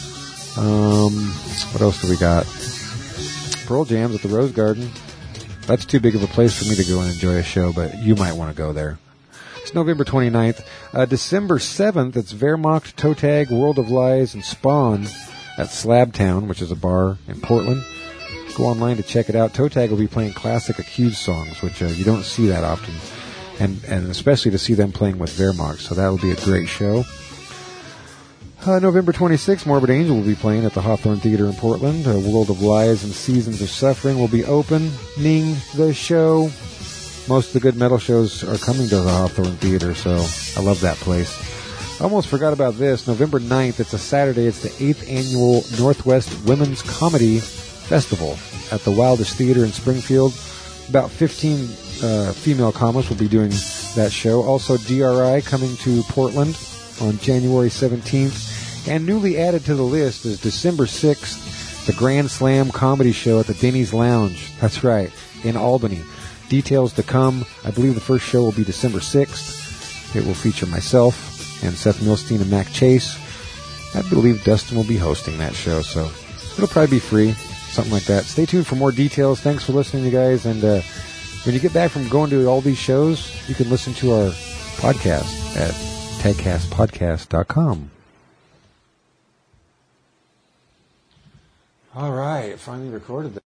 Speaker 2: What else do we got? Pearl Jam's at the Rose Garden. That's too big of a place for me to go and enjoy a show, but you might want to go there. It's November 29th. December 7th, it's Wehrmacht, Toe Tag, World of Lies, and Spawn at Slabtown, which is a bar in Portland. Go online to check it out. Toe Tag will be playing classic Accused songs, which you don't see that often. And especially to see them playing with Wehrmacht, so that will be a great show. November 26th, Morbid Angel will be playing at the Hawthorne Theater in Portland. World of Lies and Seasons of Suffering will be opening the show. Most of the good metal shows are coming to the Hawthorne Theater, so I love that place. I almost forgot about this. November 9th, it's a Saturday. It's the 8th Annual Northwest Women's Comedy Festival at the Wildest Theater in Springfield. About 15 female comics will be doing that show. Also, DRI coming to Portland on January 17th. And newly added to the list is December 6th, the Grand Slam Comedy Show at the Denny's Lounge. That's right, in Albany. Details to come. I believe the first show will be December 6th. It will feature myself and Seth Milstein and Mac Chase. I believe Dustin will be hosting that show, so it'll probably be free, something like that. Stay tuned for more details. Thanks for listening, you guys. And when you get back from going to all these shows, you can listen to our podcast at tagcastpodcast.com. All right, finally recorded that.